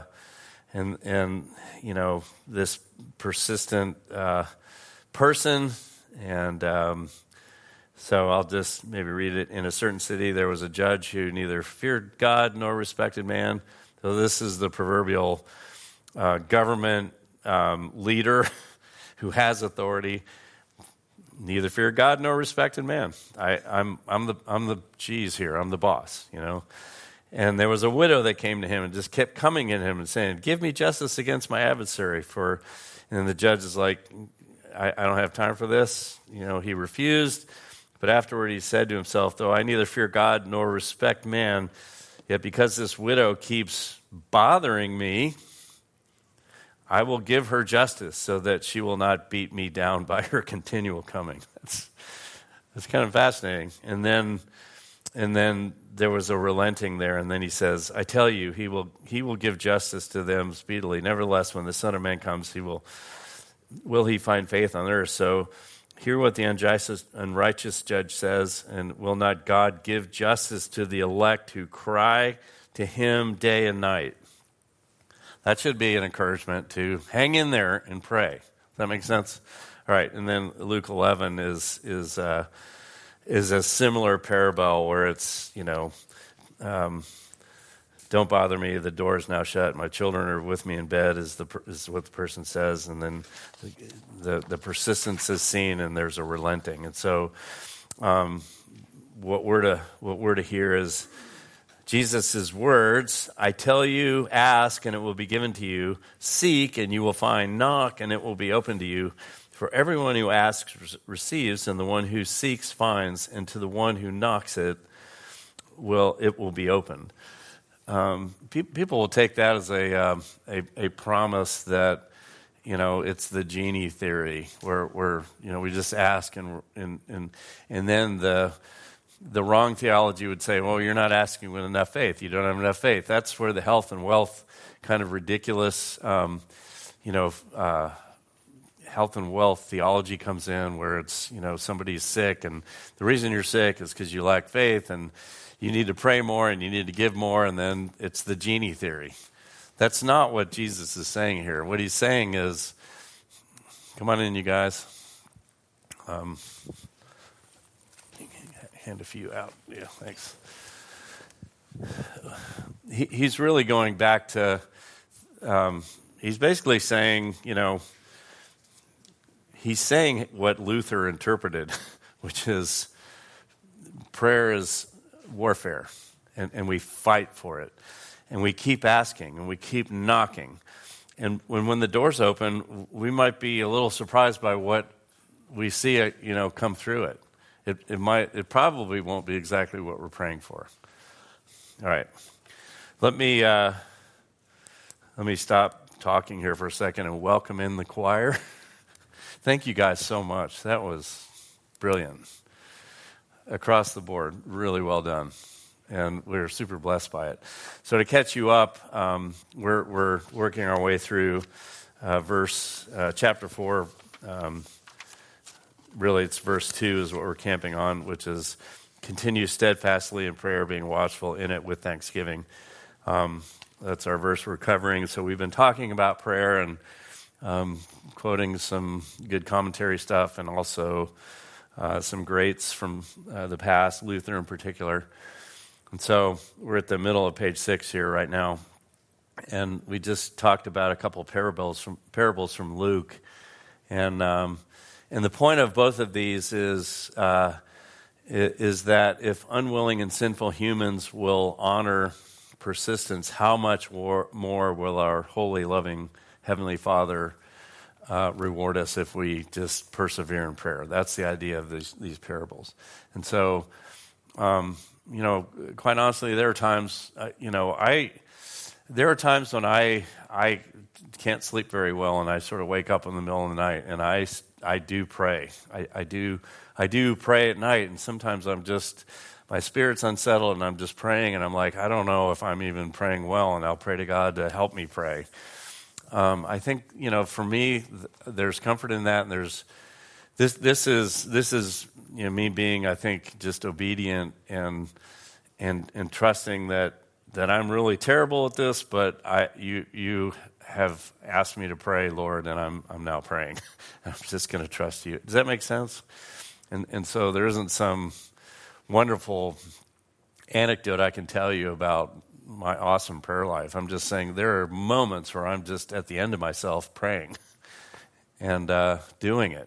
this persistent person, and so I'll just maybe read it. In a certain city, there was a judge who neither feared God nor respected man. So this is the proverbial government leader who has authority. Neither feared God nor respected man. I'm the cheese here. I'm the boss, And there was a widow that came to him and just kept coming at him and saying, "Give me justice against my adversary." And the judge is like, I don't have time for this. He refused. But afterward he said to himself, "Though I neither fear God nor respect man, yet because this widow keeps bothering me, I will give her justice so that she will not beat me down by her continual coming." That's kind of fascinating. And then there was a relenting there, and then he says, "I tell you, he will give justice to them speedily. Nevertheless, when the Son of Man comes, will he find faith on earth?" So hear what the unrighteous judge says, and will not God give justice to the elect who cry to him day and night? That should be an encouragement to hang in there and pray. Does that make sense? All right, and then Luke 11 is is a similar parable where it's, don't bother me, the door is now shut, my children are with me in bed, is what the person says, and then the persistence is seen, and there's a relenting. And so what we're to hear is Jesus' words: I tell you, ask, and it will be given to you. Seek, and you will find. Knock, and it will be open to you. For everyone who asks receives, and the one who seeks finds, and to the one who knocks it will be opened. People will take that as a promise that, it's the genie theory, where we just ask, and then the wrong theology would say, well, you're not asking with enough faith. You don't have enough faith. That's where the health and wealth kind of ridiculous, health and wealth theology comes in, where it's, somebody's sick, and the reason you're sick is because you lack faith, and you need to pray more, and you need to give more, and then it's the genie theory. That's not what Jesus is saying here. What he's saying is, come on in, you guys. Hand a few out. Yeah, thanks. He's really going back to, he's basically saying, he's saying what Luther interpreted, which is prayer is warfare, and we fight for it, and we keep asking, and we keep knocking. And when the doors open, we might be a little surprised by what we see, come through it. It probably won't be exactly what we're praying for. All right. Let me stop talking here for a second and welcome in the choir. Thank you guys so much. That was brilliant. Across the board, really well done. And we're super blessed by it. So to catch you up, we're working our way through chapter 4. Really, it's verse 2 is what we're camping on, which is continue steadfastly in prayer, being watchful in it with thanksgiving. That's our verse we're covering. So we've been talking about prayer and quoting some good commentary stuff, and also some greats from the past, Luther in particular. And so we're at the middle of page 6 here right now. And we just talked about a couple of parables from Luke. And the point of both of these is that if unwilling and sinful humans will honor persistence, how much more will our holy, loving Heavenly Father reward us if we just persevere in prayer? That's the idea of these parables. And so, quite honestly, there are times, there are times when I can't sleep very well, and I sort of wake up in the middle of the night, and I do pray. I do pray at night, and sometimes my spirit's unsettled, and I'm just praying, and I'm like, I don't know if I'm even praying well, and I'll pray to God to help me pray. I think, for me, there's comfort in that, and there's this is me being, I think, just obedient and trusting that I'm really terrible at this, but you have asked me to pray, Lord, and I'm now praying. I'm just going to trust you. Does that make sense? And so there isn't some wonderful anecdote I can tell you about my awesome prayer life. I'm just saying there are moments where I'm just at the end of myself praying and doing it.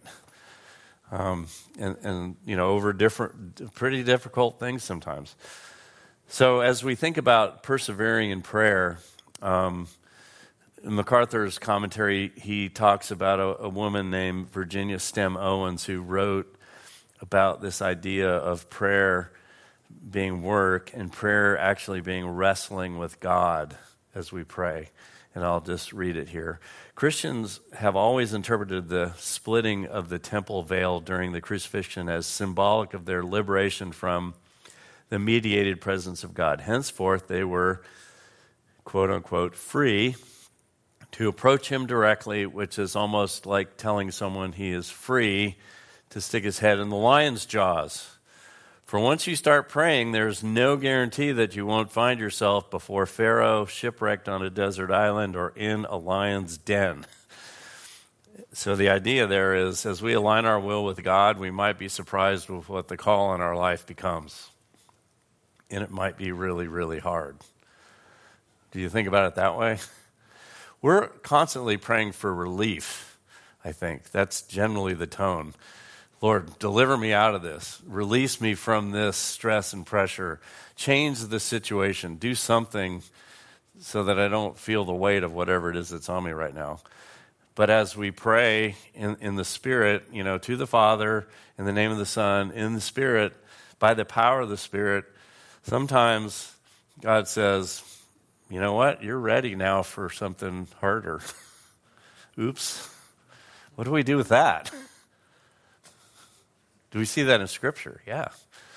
And over different, pretty difficult things sometimes. So as we think about persevering in prayer, in MacArthur's commentary, he talks about a woman named Virginia Stem Owens who wrote about this idea of prayer being work and prayer actually being wrestling with God as we pray. And I'll just read it here. Christians have always interpreted the splitting of the temple veil during the crucifixion as symbolic of their liberation from the mediated presence of God. Henceforth, they were, quote unquote, free to approach him directly, which is almost like telling someone he is free to stick his head in the lion's jaws. For once you start praying, there's no guarantee that you won't find yourself before Pharaoh, shipwrecked on a desert island, or in a lion's den. So the idea there is, as we align our will with God, we might be surprised with what the call in our life becomes. And it might be really, really hard. Do you think about it that way? We're constantly praying for relief, I think. That's generally the tone. Lord, deliver me out of this. Release me from this stress and pressure. Change the situation. Do something so that I don't feel the weight of whatever it is that's on me right now. But as we pray in the Spirit, to the Father, in the name of the Son, in the Spirit, by the power of the Spirit, sometimes God says, you know what? You're ready now for something harder. Oops. What do we do with that? Do we see that in Scripture? Yeah.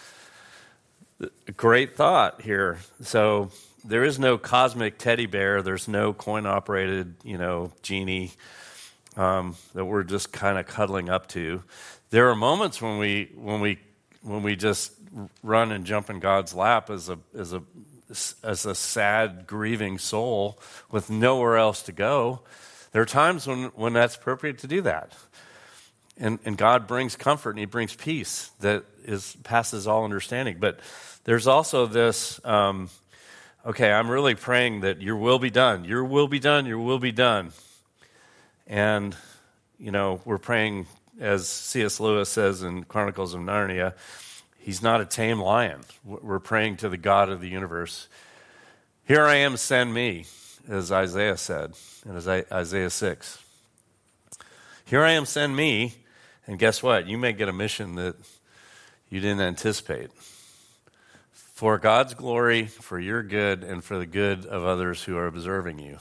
A great thought here. So there is no cosmic teddy bear. There's no coin-operated, genie that we're just kind of cuddling up to. There are moments when we just run and jump in God's lap as a sad, grieving soul with nowhere else to go. There are times when that's appropriate to do that. And God brings comfort and he brings peace that passes all understanding. But there's also this, I'm really praying that your will be done. Your will be done. Your will be done. And, we're praying, as C.S. Lewis says in Chronicles of Narnia, he's not a tame lion. We're praying to the God of the universe. Here I am, send me, as Isaiah said in Isaiah 6. Here I am, send me. And guess what? You may get a mission that you didn't anticipate. For God's glory, for your good, and for the good of others who are observing you.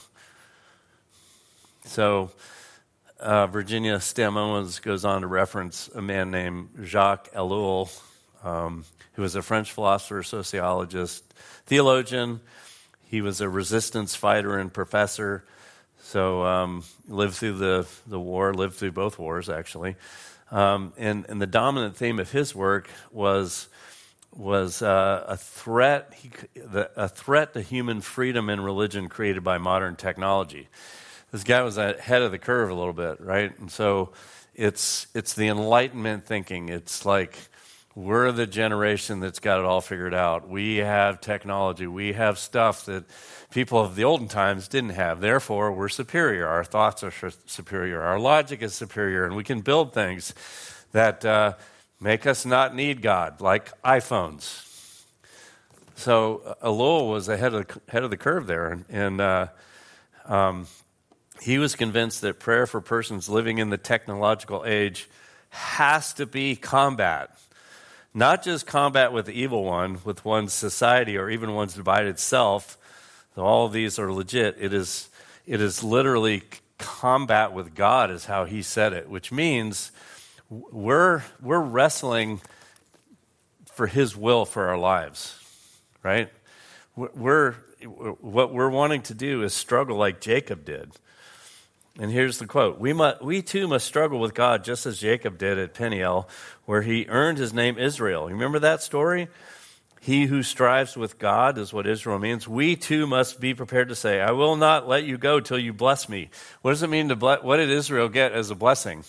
So, Virginia Stam-Owens goes on to reference a man named Jacques Ellul, who was a French philosopher, sociologist, theologian. He was a resistance fighter and professor. So lived through the war, lived through both wars, actually. And the dominant theme of his work was a threat to human freedom and religion created by modern technology. This guy was ahead of the curve a little bit, right? And so it's the Enlightenment thinking. It's like we're the generation that's got it all figured out. We have technology. We have stuff that people of the olden times didn't have. Therefore, we're superior. Our thoughts are superior. Our logic is superior. And we can build things that make us not need God, like iPhones. So Ellul was ahead of the curve there. And he was convinced that prayer for persons living in the technological age has to be combat. Not just combat with the evil one, with one's society, or even one's divided self. So all of these are legit. It is literally combat with God, is how he said it, which means we're wrestling for his will for our lives, right? What we're wanting to do is struggle like Jacob did. And here's the quote: We too must struggle with God just as Jacob did at Peniel, where he earned his name Israel. You remember that story? He who strives with God is what Israel means. We too must be prepared to say, I will not let you go till you bless me. What does it mean to bless? What did Israel get as a blessing?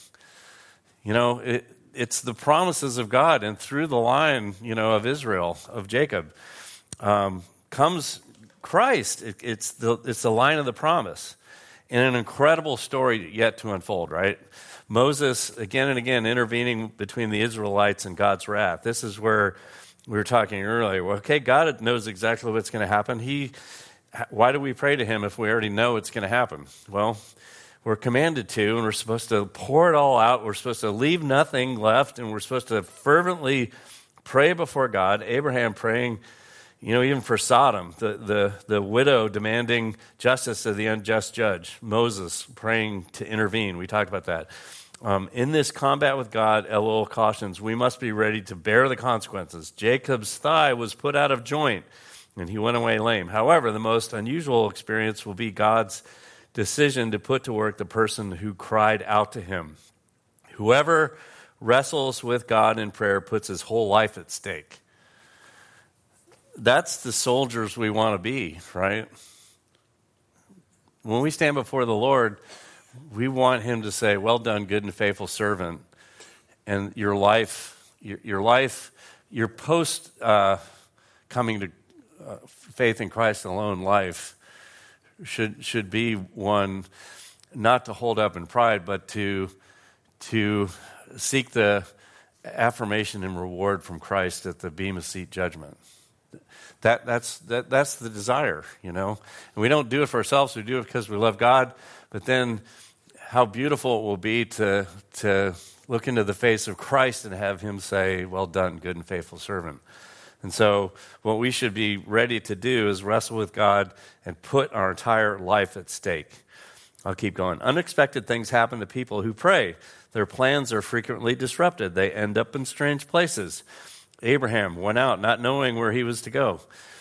It's the promises of God, and through the line, of Israel, of Jacob, comes Christ. It's the line of the promise. And an incredible story yet to unfold, right? Moses, again and again, intervening between the Israelites and God's wrath. This is where we were talking earlier. Well, okay, God knows exactly what's going to happen. Why do we pray to him if we already know it's going to happen? Well, we're commanded to, and we're supposed to pour it all out. We're supposed to leave nothing left, and we're supposed to fervently pray before God. Abraham praying, even for Sodom, the widow demanding justice of the unjust judge. Moses praying to intervene. We talked about that. In this combat with God, Ellul cautions, we must be ready to bear the consequences. Jacob's thigh was put out of joint, and he went away lame. However, the most unusual experience will be God's decision to put to work the person who cried out to him. Whoever wrestles with God in prayer puts his whole life at stake. That's the soldiers we want to be, right? When we stand before the Lord, we want him to say, well done, good and faithful servant. And your life, your post coming to faith in Christ alone life should be one not to hold up in pride, but to seek the affirmation and reward from Christ at the Bema Seat judgment. That's the desire, you know. And we don't do it for ourselves. We do it because we love God. But then, how beautiful it will be to look into the face of Christ and have him say, "Well done, good and faithful servant." And so, what we should be ready to do is wrestle with God and put our entire life at stake. I'll keep going. Unexpected things happen to people who pray. Their plans are frequently disrupted. They end up in strange places. Abraham went out not knowing where he was to go.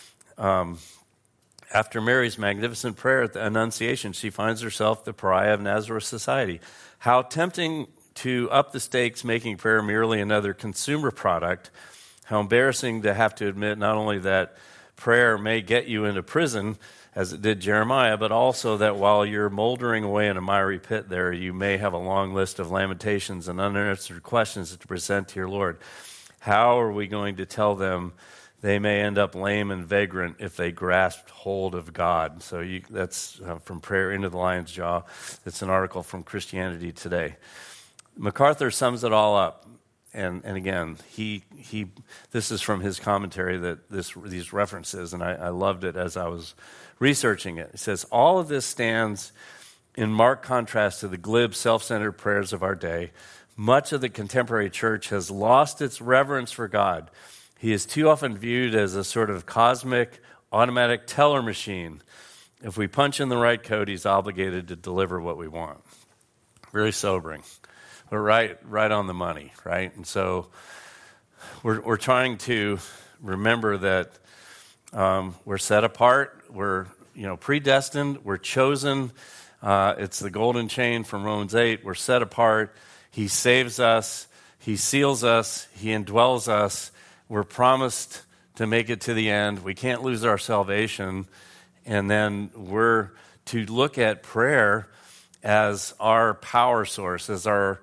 After Mary's magnificent prayer at the Annunciation, she finds herself the pariah of Nazareth society. How tempting to up the stakes, making prayer merely another consumer product. How embarrassing to have to admit not only that prayer may get you into prison, as it did Jeremiah, but also that while you're moldering away in a miry pit there, you may have a long list of lamentations and unanswered questions to present to your Lord. How are we going to tell them they may end up lame and vagrant if they grasped hold of God? So that's from Prayer into the Lion's Jaw. It's an article from Christianity Today. MacArthur sums it all up. And again, this is from his commentary that these references, and I loved it as I was researching it. It says, all of this stands in marked contrast to the glib, self-centered prayers of our day. Much of the contemporary church has lost its reverence for God. He is too often viewed as a sort of cosmic, automatic teller machine. If we punch in the right code, he's obligated to deliver what we want. Very sobering, but right on the money, right? And so we're trying to remember that we're set apart, we're predestined, we're chosen. It's the golden chain from Romans 8. We're set apart. He saves us. He seals us. He indwells us. We're promised to make it to the end. We can't lose our salvation. And then we're to look at prayer as our power source, as our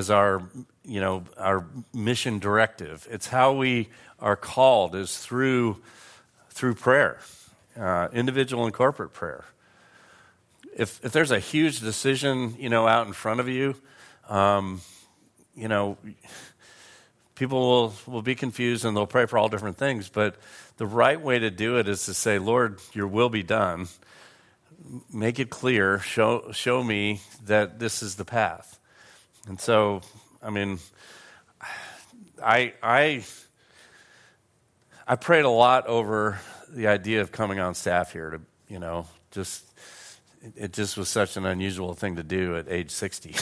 mission directive. It's how we are called, is through prayer, individual and corporate prayer. If there's a huge decision, out in front of you, people will be confused and they'll pray for all different things. But the right way to do it is to say, Lord, your will be done. Make it clear. Show me that this is the path. And so, I prayed a lot over the idea of coming on staff here to, it just was such an unusual thing to do at age 60.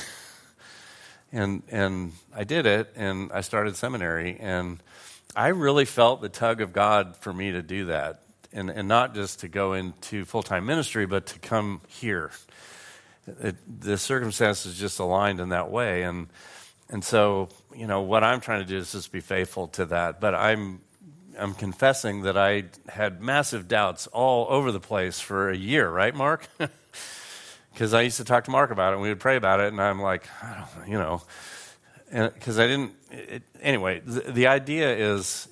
And I did it, and I started seminary, and I really felt the tug of God for me to do that, and not just to go into full-time ministry, but to come here. The circumstances just aligned in that way, and so, what I'm trying to do is just be faithful to that, but I'm confessing that I had massive doubts all over the place for a year, right, Mark? Because I used to talk to Mark about it, and we would pray about it, and I'm like, and because I didn't. Anyway, the idea is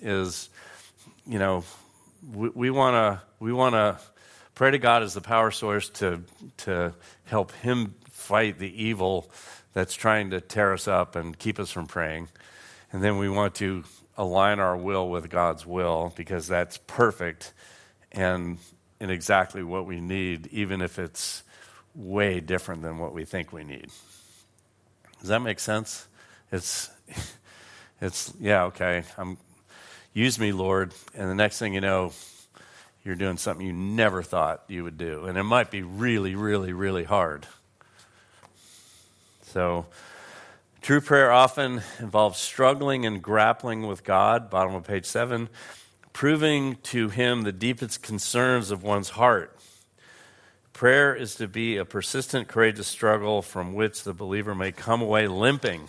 we want to pray to God as the power source to help Him fight the evil that's trying to tear us up and keep us from praying, and then we want to align our will with God's will because that's perfect and exactly what we need, even if it's way different than what we think we need. Does that make sense? It's yeah, okay. Use me, Lord, and the next thing you know, you're doing something you never thought you would do, and it might be really, really, really hard. So, true prayer often involves struggling and grappling with God, bottom of page 7, proving to Him the deepest concerns of one's heart. Prayer is to be a persistent, courageous struggle from which the believer may come away limping.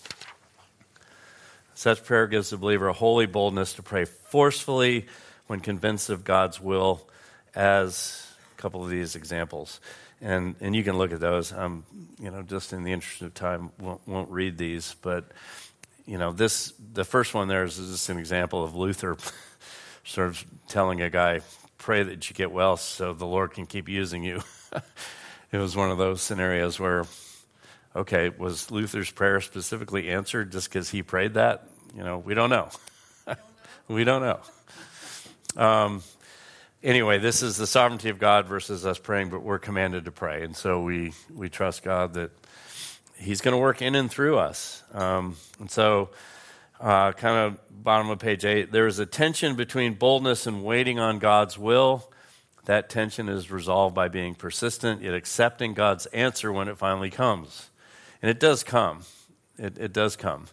Such prayer gives the believer a holy boldness to pray forcefully when convinced of God's will, as a couple of these examples. And you can look at those. Just in the interest of time, won't read these. But, the first one there is just an example of Luther sort of telling a guy, pray that you get well so the Lord can keep using you. It was one of those scenarios where, okay, was Luther's prayer specifically answered just because he prayed that? We don't know. We don't know. Anyway, this is the sovereignty of God versus us praying, but we're commanded to pray. And so we trust God that he's going to work in and through us. And so kind of bottom of page 8, there is a tension between boldness and waiting on God's will. That tension is resolved by being persistent, yet accepting God's answer when it finally comes. And it does come. It does come.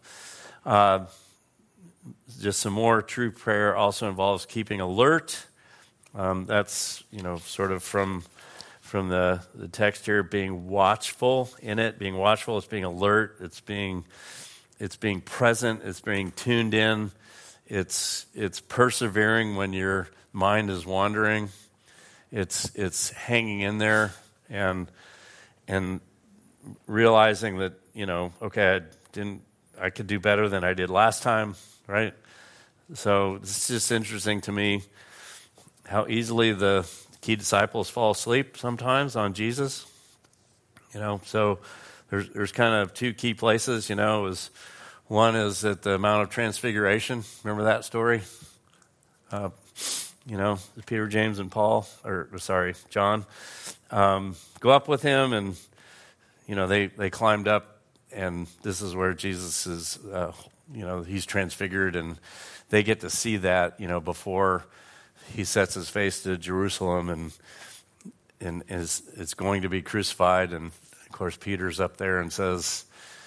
Just some more true prayer also involves keeping alert. That's, sort of from the text here, being watchful in it. Being watchful is being alert. It's being present. It's being tuned in. It's persevering when your mind is wandering. It's hanging in there and realizing that, okay, I could do better than I did last time, right? So it's just interesting to me how easily the key disciples fall asleep sometimes on Jesus. So there's kind of two key places, one is at the Mount of Transfiguration. Remember that story? Peter, James, and John, go up with him, and, they climbed up, and this is where Jesus is, he's transfigured, and they get to see that, before he sets his face to Jerusalem and is going to be crucified. And, of course, Peter's up there and says,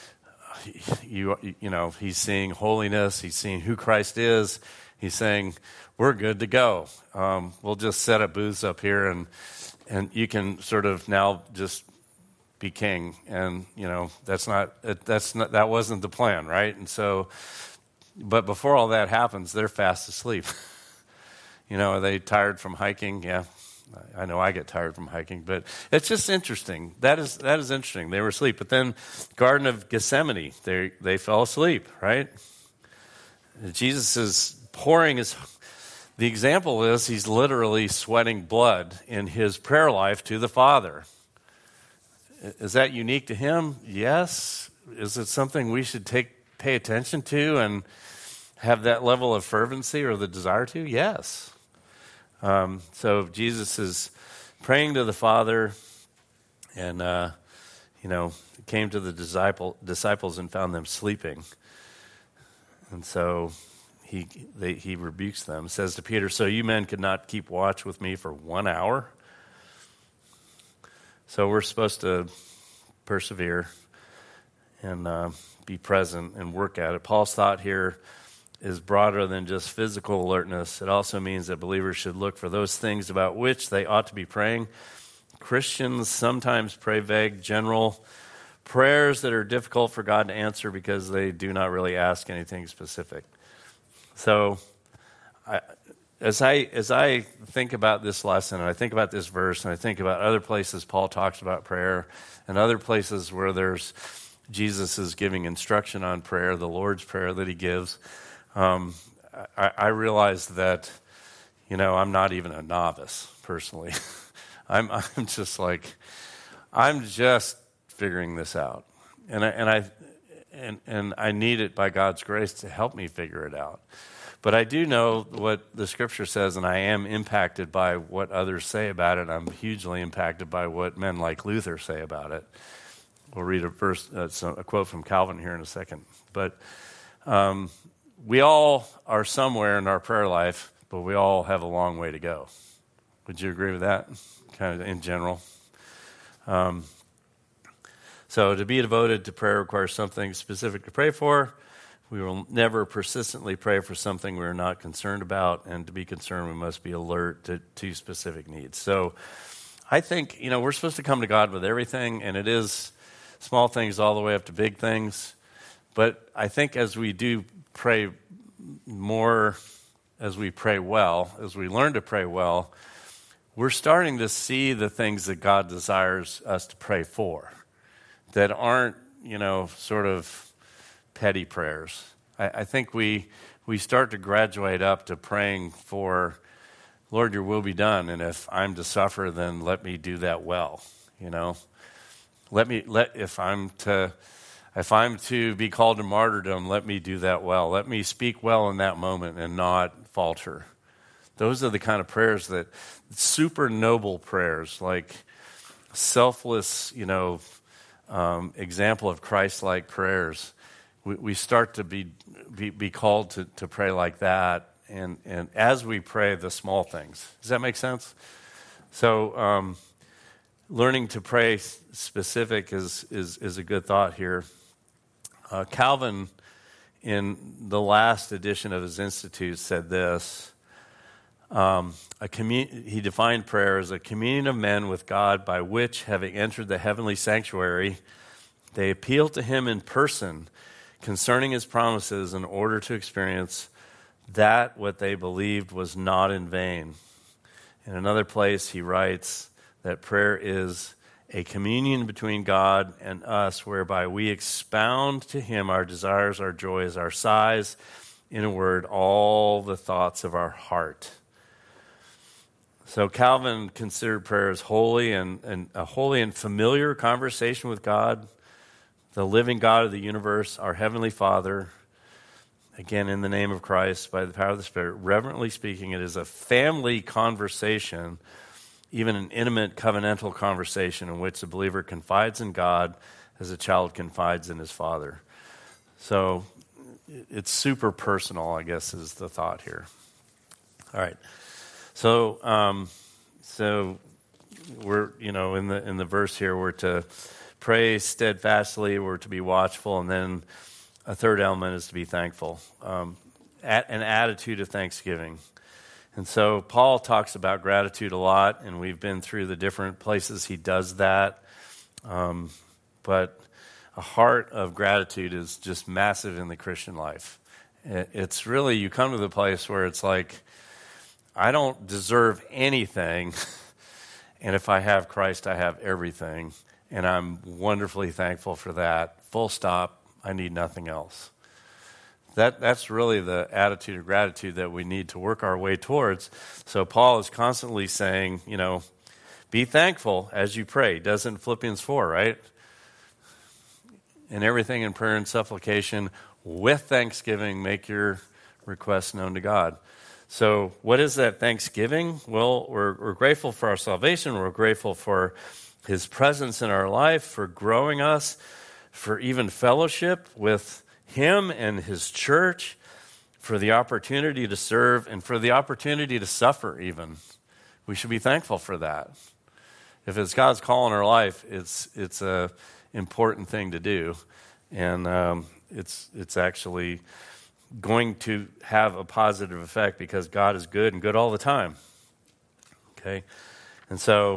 he's seeing holiness. He's seeing who Christ is. He's saying, we're good to go. We'll just set up booths up here, and you can sort of now just be king. And, that wasn't the plan, right? And so, but before all that happens, they're fast asleep. Are they tired from hiking? Yeah, I know I get tired from hiking, but it's just interesting. That is interesting. They were asleep. But then Garden of Gethsemane, they fell asleep, right? Jesus is pouring the example is he's literally sweating blood in his prayer life to the Father. Is that unique to him? Yes. Is it something we should pay attention to and have that level of fervency or the desire to? Yes. So Jesus is praying to the Father, and came to the disciples and found them sleeping, and so he rebukes them. Says to Peter, "So you men could not keep watch with me for 1 hour?" So we're supposed to persevere and be present and work at it. Paul's thought here is broader than just physical alertness. It also means that believers should look for those things about which they ought to be praying. Christians sometimes pray vague, general prayers that are difficult for God to answer because they do not really ask anything specific. So as I think about this lesson, and I think about this verse, and I think about other places Paul talks about prayer, and other places where Jesus is giving instruction on prayer, the Lord's Prayer that he gives, I realize that, I'm not even a novice personally. I'm just figuring this out, and I need it by God's grace to help me figure it out. But I do know what the Scripture says, and I am impacted by what others say about it. I'm hugely impacted by what men like Luther say about it. We'll read a quote from Calvin here in a second, but. We all are somewhere in our prayer life, but we all have a long way to go. Would you agree with that, kind of in general? So to be devoted to prayer requires something specific to pray for. We will never persistently pray for something we're not concerned about, and to be concerned, we must be alert to specific needs. So I think, we're supposed to come to God with everything, and it is small things all the way up to big things. But I think as we do pray more, as we pray well, as we learn to pray well, we're starting to see the things that God desires us to pray for that aren't, sort of petty prayers. I think we start to graduate up to praying for, Lord, your will be done, and if I'm to suffer, then let me do that well, If I'm to be called to martyrdom, let me do that well. Let me speak well in that moment and not falter. Those are the kind of prayers that, super noble prayers, like selfless, example of Christ-like prayers. We start to be called to pray like that, and as we pray, the small things. Does that make sense? So, learning to pray specific is a good thought here. Calvin, in the last edition of his Institutes, said this. He defined prayer as a communion of men with God by which, having entered the heavenly sanctuary, they appeal to him in person concerning his promises in order to experience that what they believed was not in vain. In another place, he writes that prayer is a communion between God and us, whereby we expound to him our desires, our joys, our sighs, in a word, all the thoughts of our heart. So Calvin considered prayer as holy and a holy and familiar conversation with God, the living God of the universe, our Heavenly Father, again, in the name of Christ, by the power of the Spirit. Reverently speaking, it is a family conversation, even an intimate covenantal conversation in which the believer confides in God as a child confides in his father. So it's super personal, I guess, is the thought here. All right. So we're, in the verse here, we're to pray steadfastly, we're to be watchful, and then a third element is to be thankful, an attitude of thanksgiving. And so Paul talks about gratitude a lot, and we've been through the different places he does that. But a heart of gratitude is just massive in the Christian life. It's really, you come to the place where it's like, I don't deserve anything, and if I have Christ, I have everything, and I'm wonderfully thankful for that. Full stop. I need nothing else. That's really the attitude of gratitude that we need to work our way towards. So Paul is constantly saying, be thankful as you pray. Does in Philippians 4, right? And everything in prayer and supplication with thanksgiving, make your requests known to God. So what is that thanksgiving? Well, we're grateful for our salvation. We're grateful for his presence in our life, for growing us, for even fellowship with him and his church, for the opportunity to serve, and for the opportunity to suffer even. We should be thankful for that. If it's God's call in our life, it's a important thing to do. And it's actually going to have a positive effect because God is good and good all the time. Okay? And so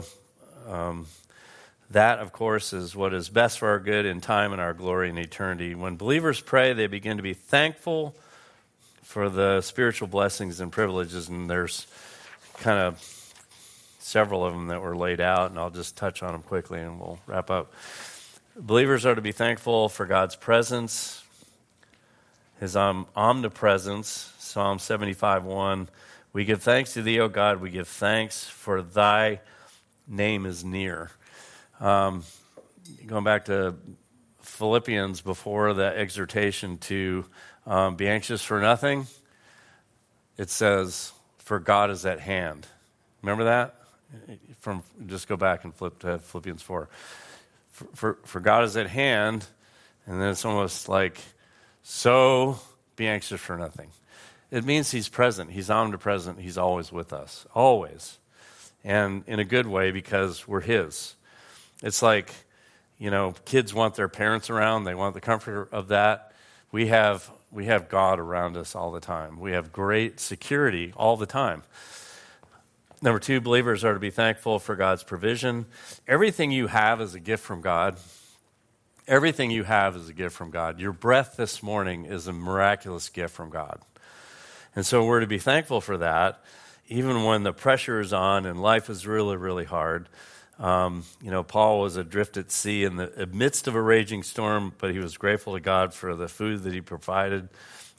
that, of course, is what is best for our good in time and our glory in eternity. When believers pray, they begin to be thankful for the spiritual blessings and privileges, and there's kind of several of them that were laid out, and I'll just touch on them quickly and we'll wrap up. Believers are to be thankful for God's presence, his omnipresence. Psalm 75:1. We give thanks to thee, O God. We give thanks for thy name is near. Going back to Philippians before the exhortation to be anxious for nothing, it says, for God is at hand. Remember that? Just go back and flip to Philippians 4. For God is at hand, and then it's almost like, so be anxious for nothing. It means he's present. He's omnipresent. He's always with us. Always. And in a good way because we're his. It's like, kids want their parents around. They want the comfort of that. We have God around us all the time. We have great security all the time. Number 2, believers are to be thankful for God's provision. Everything you have is a gift from God. Everything you have is a gift from God. Your breath this morning is a miraculous gift from God. And so we're to be thankful for that. even when the pressure is on and life is really, really hard. Paul was adrift at sea in the midst of a raging storm, but he was grateful to God for the food that he provided.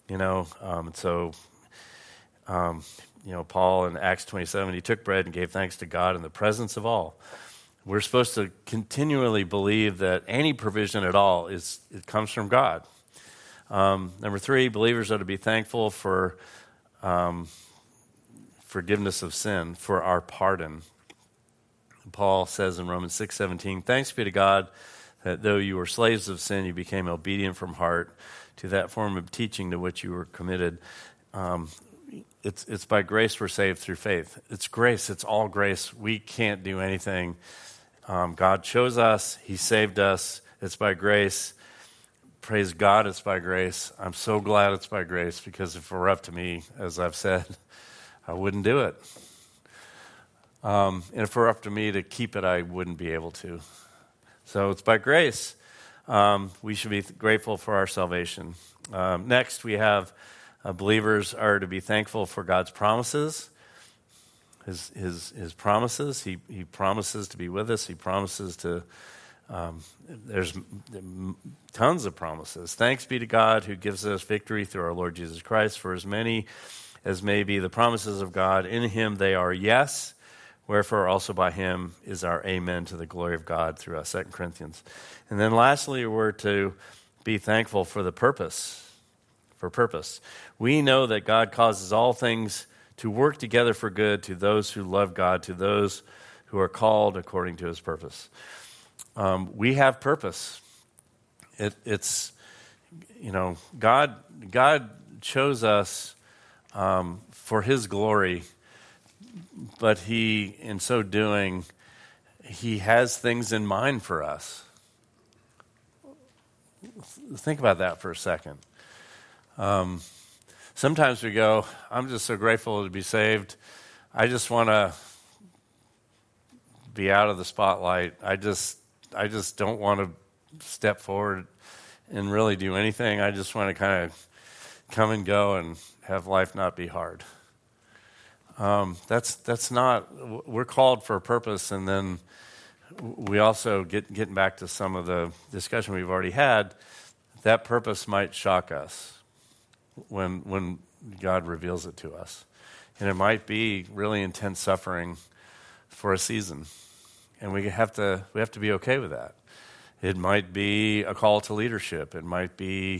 Paul in Acts 27, he took bread and gave thanks to God in the presence of all. We're supposed to continually believe that any provision at all it comes from God. Number 3, believers are to be thankful for forgiveness of sin, for our pardon. Paul says in Romans 6:17, "Thanks be to God that though you were slaves of sin, you became obedient from heart to that form of teaching to which you were committed." It's by grace we're saved through faith. It's grace. It's all grace. We can't do anything. God chose us. He saved us. It's by grace. Praise God, it's by grace. I'm so glad it's by grace, because if it were up to me, as I've said, I wouldn't do it. And if it were up to me to keep it, I wouldn't be able to. So it's by grace. We should be grateful for our salvation. Next, we have believers are to be thankful for God's promises. His promises. He promises to be with us. He promises to. There's tons of promises. Thanks be to God who gives us victory through our Lord Jesus Christ. For as many as may be the promises of God, in him they are yes. Wherefore also by him is our amen to the glory of God through us. 2 Corinthians. And then lastly, we're to be thankful for the purpose. For purpose. We know that God causes all things to work together for good to those who love God, to those who are called according to his purpose. We have purpose. God chose us for his glory, but he, in so doing, he has things in mind for us. Think about that for a second. Sometimes we go, I'm just so grateful to be saved. I just want to be out of the spotlight. I just don't want to step forward and really do anything. I just want to kind of come and go and have life not be hard. That's not, we're called for a purpose, and then we also, getting back to some of the discussion we've already had, that purpose might shock us when God reveals it to us. And it might be really intense suffering for a season. And we have to be okay with that. It might be a call to leadership. It might be,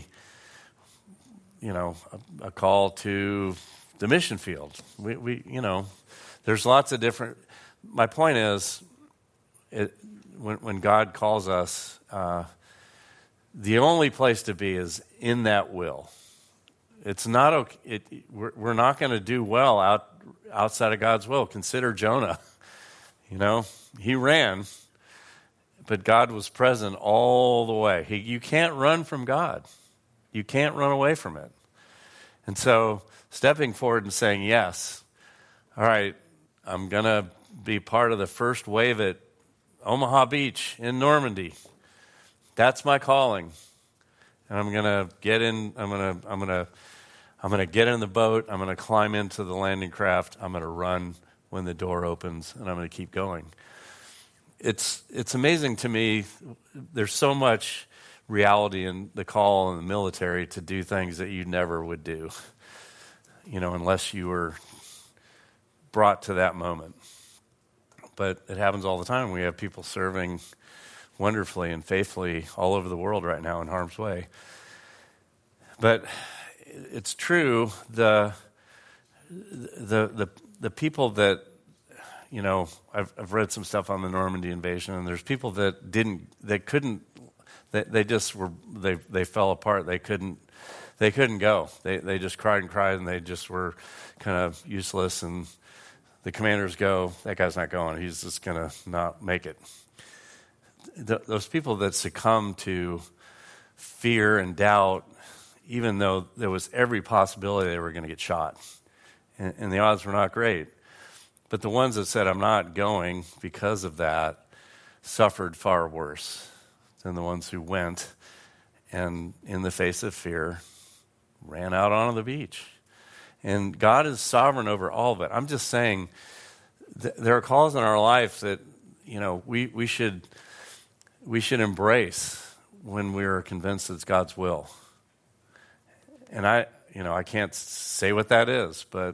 a call to the mission field. There's lots of different. My point is, when God calls us, the only place to be is in that will. It's not okay. We're not going to do well outside of God's will. Consider Jonah. He ran, but God was present all the way. You can't run from God. You can't run away from it. And so stepping forward and saying, yes, all right, I'm going to be part of the first wave at Omaha Beach in Normandy. That's my calling. And I'm going to get in, I'm going to get in the boat, I'm going to climb into the landing craft, I'm going to run when the door opens, and I'm going to keep going. It's amazing to me. There's so much reality in the call in the military to do things that you never would do, unless you were brought to that moment. But it happens all the time. We have people serving wonderfully and faithfully all over the world right now in harm's way. But it's true, the people that, I've read some stuff on the Normandy invasion, and there's people that they fell apart. They couldn't go. They just cried and cried, and they just were kind of useless. And the commanders go, that guy's not going. He's just going to not make it. Those people that succumb to fear and doubt, even though there was every possibility they were going to get shot, and the odds were not great. But the ones that said, I'm not going because of that, suffered far worse than the ones who went and, in the face of fear, ran out onto the beach. And God is sovereign over all of it. I'm just saying there are calls in our life that, we should embrace when we're convinced it's God's will. And I can't say what that is, but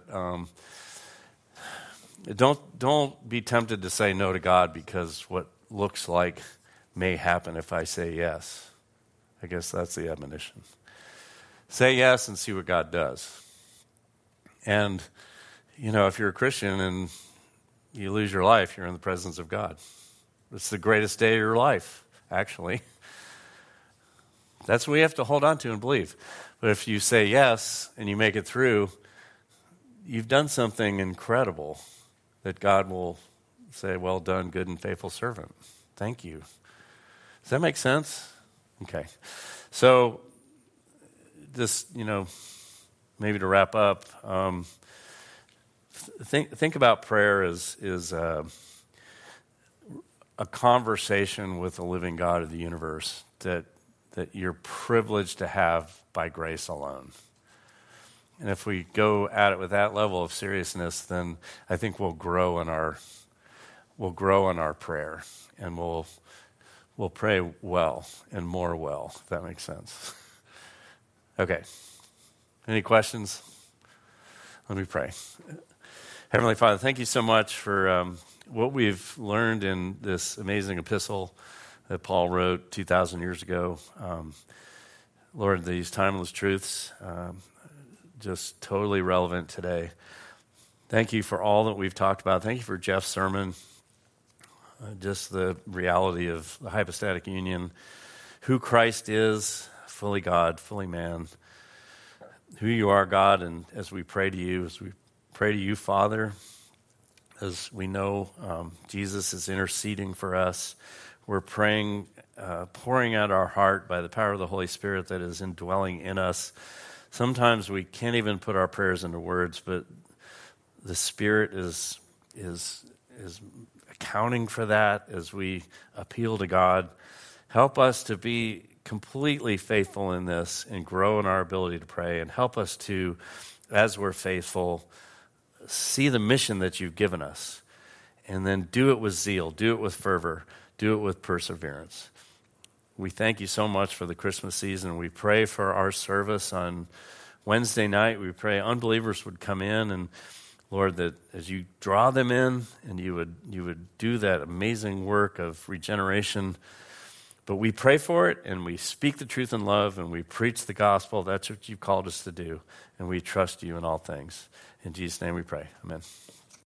don't be tempted to say no to God because what looks like may happen if I say yes. I guess that's the admonition. Say yes and see what God does. And, if you're a Christian and you lose your life, you're in the presence of God. It's the greatest day of your life, actually. That's what we have to hold on to and believe. But if you say yes and you make it through, you've done something incredible that God will say, well done, good and faithful servant. Thank you. Does that make sense? Okay. So, just, maybe to wrap up, think about prayer as a conversation with the living God of the universe that you're privileged to have by grace alone. And if we go at it with that level of seriousness, then I think we'll grow in our prayer, and we'll pray well and more well, if that makes sense. Okay. Any questions? Let me pray. Heavenly Father, thank you so much for what we've learned in this amazing epistle that Paul wrote 2,000 years ago. Lord, these timeless truths, just totally relevant today. Thank you for all that we've talked about. Thank you for Jeff's sermon, just the reality of the hypostatic union, who Christ is, fully God, fully man, who you are, God, and as we pray to you, Father, as we know Jesus is interceding for us, we're praying, pouring out our heart by the power of the Holy Spirit that is indwelling in us. Sometimes we can't even put our prayers into words, but the Spirit is accounting for that as we appeal to God. Help us to be completely faithful in this and grow in our ability to pray, and help us to, as we're faithful, see the mission that you've given us, and then do it with zeal, do it with fervor, do it with perseverance. We thank you so much for the Christmas season. We pray for our service on Wednesday night. We pray unbelievers would come in, and Lord, that as you draw them in, and you would do that amazing work of regeneration. But we pray for it, and we speak the truth in love, and we preach the gospel. That's what you've called us to do, and we trust you in all things. In Jesus' name we pray. Amen.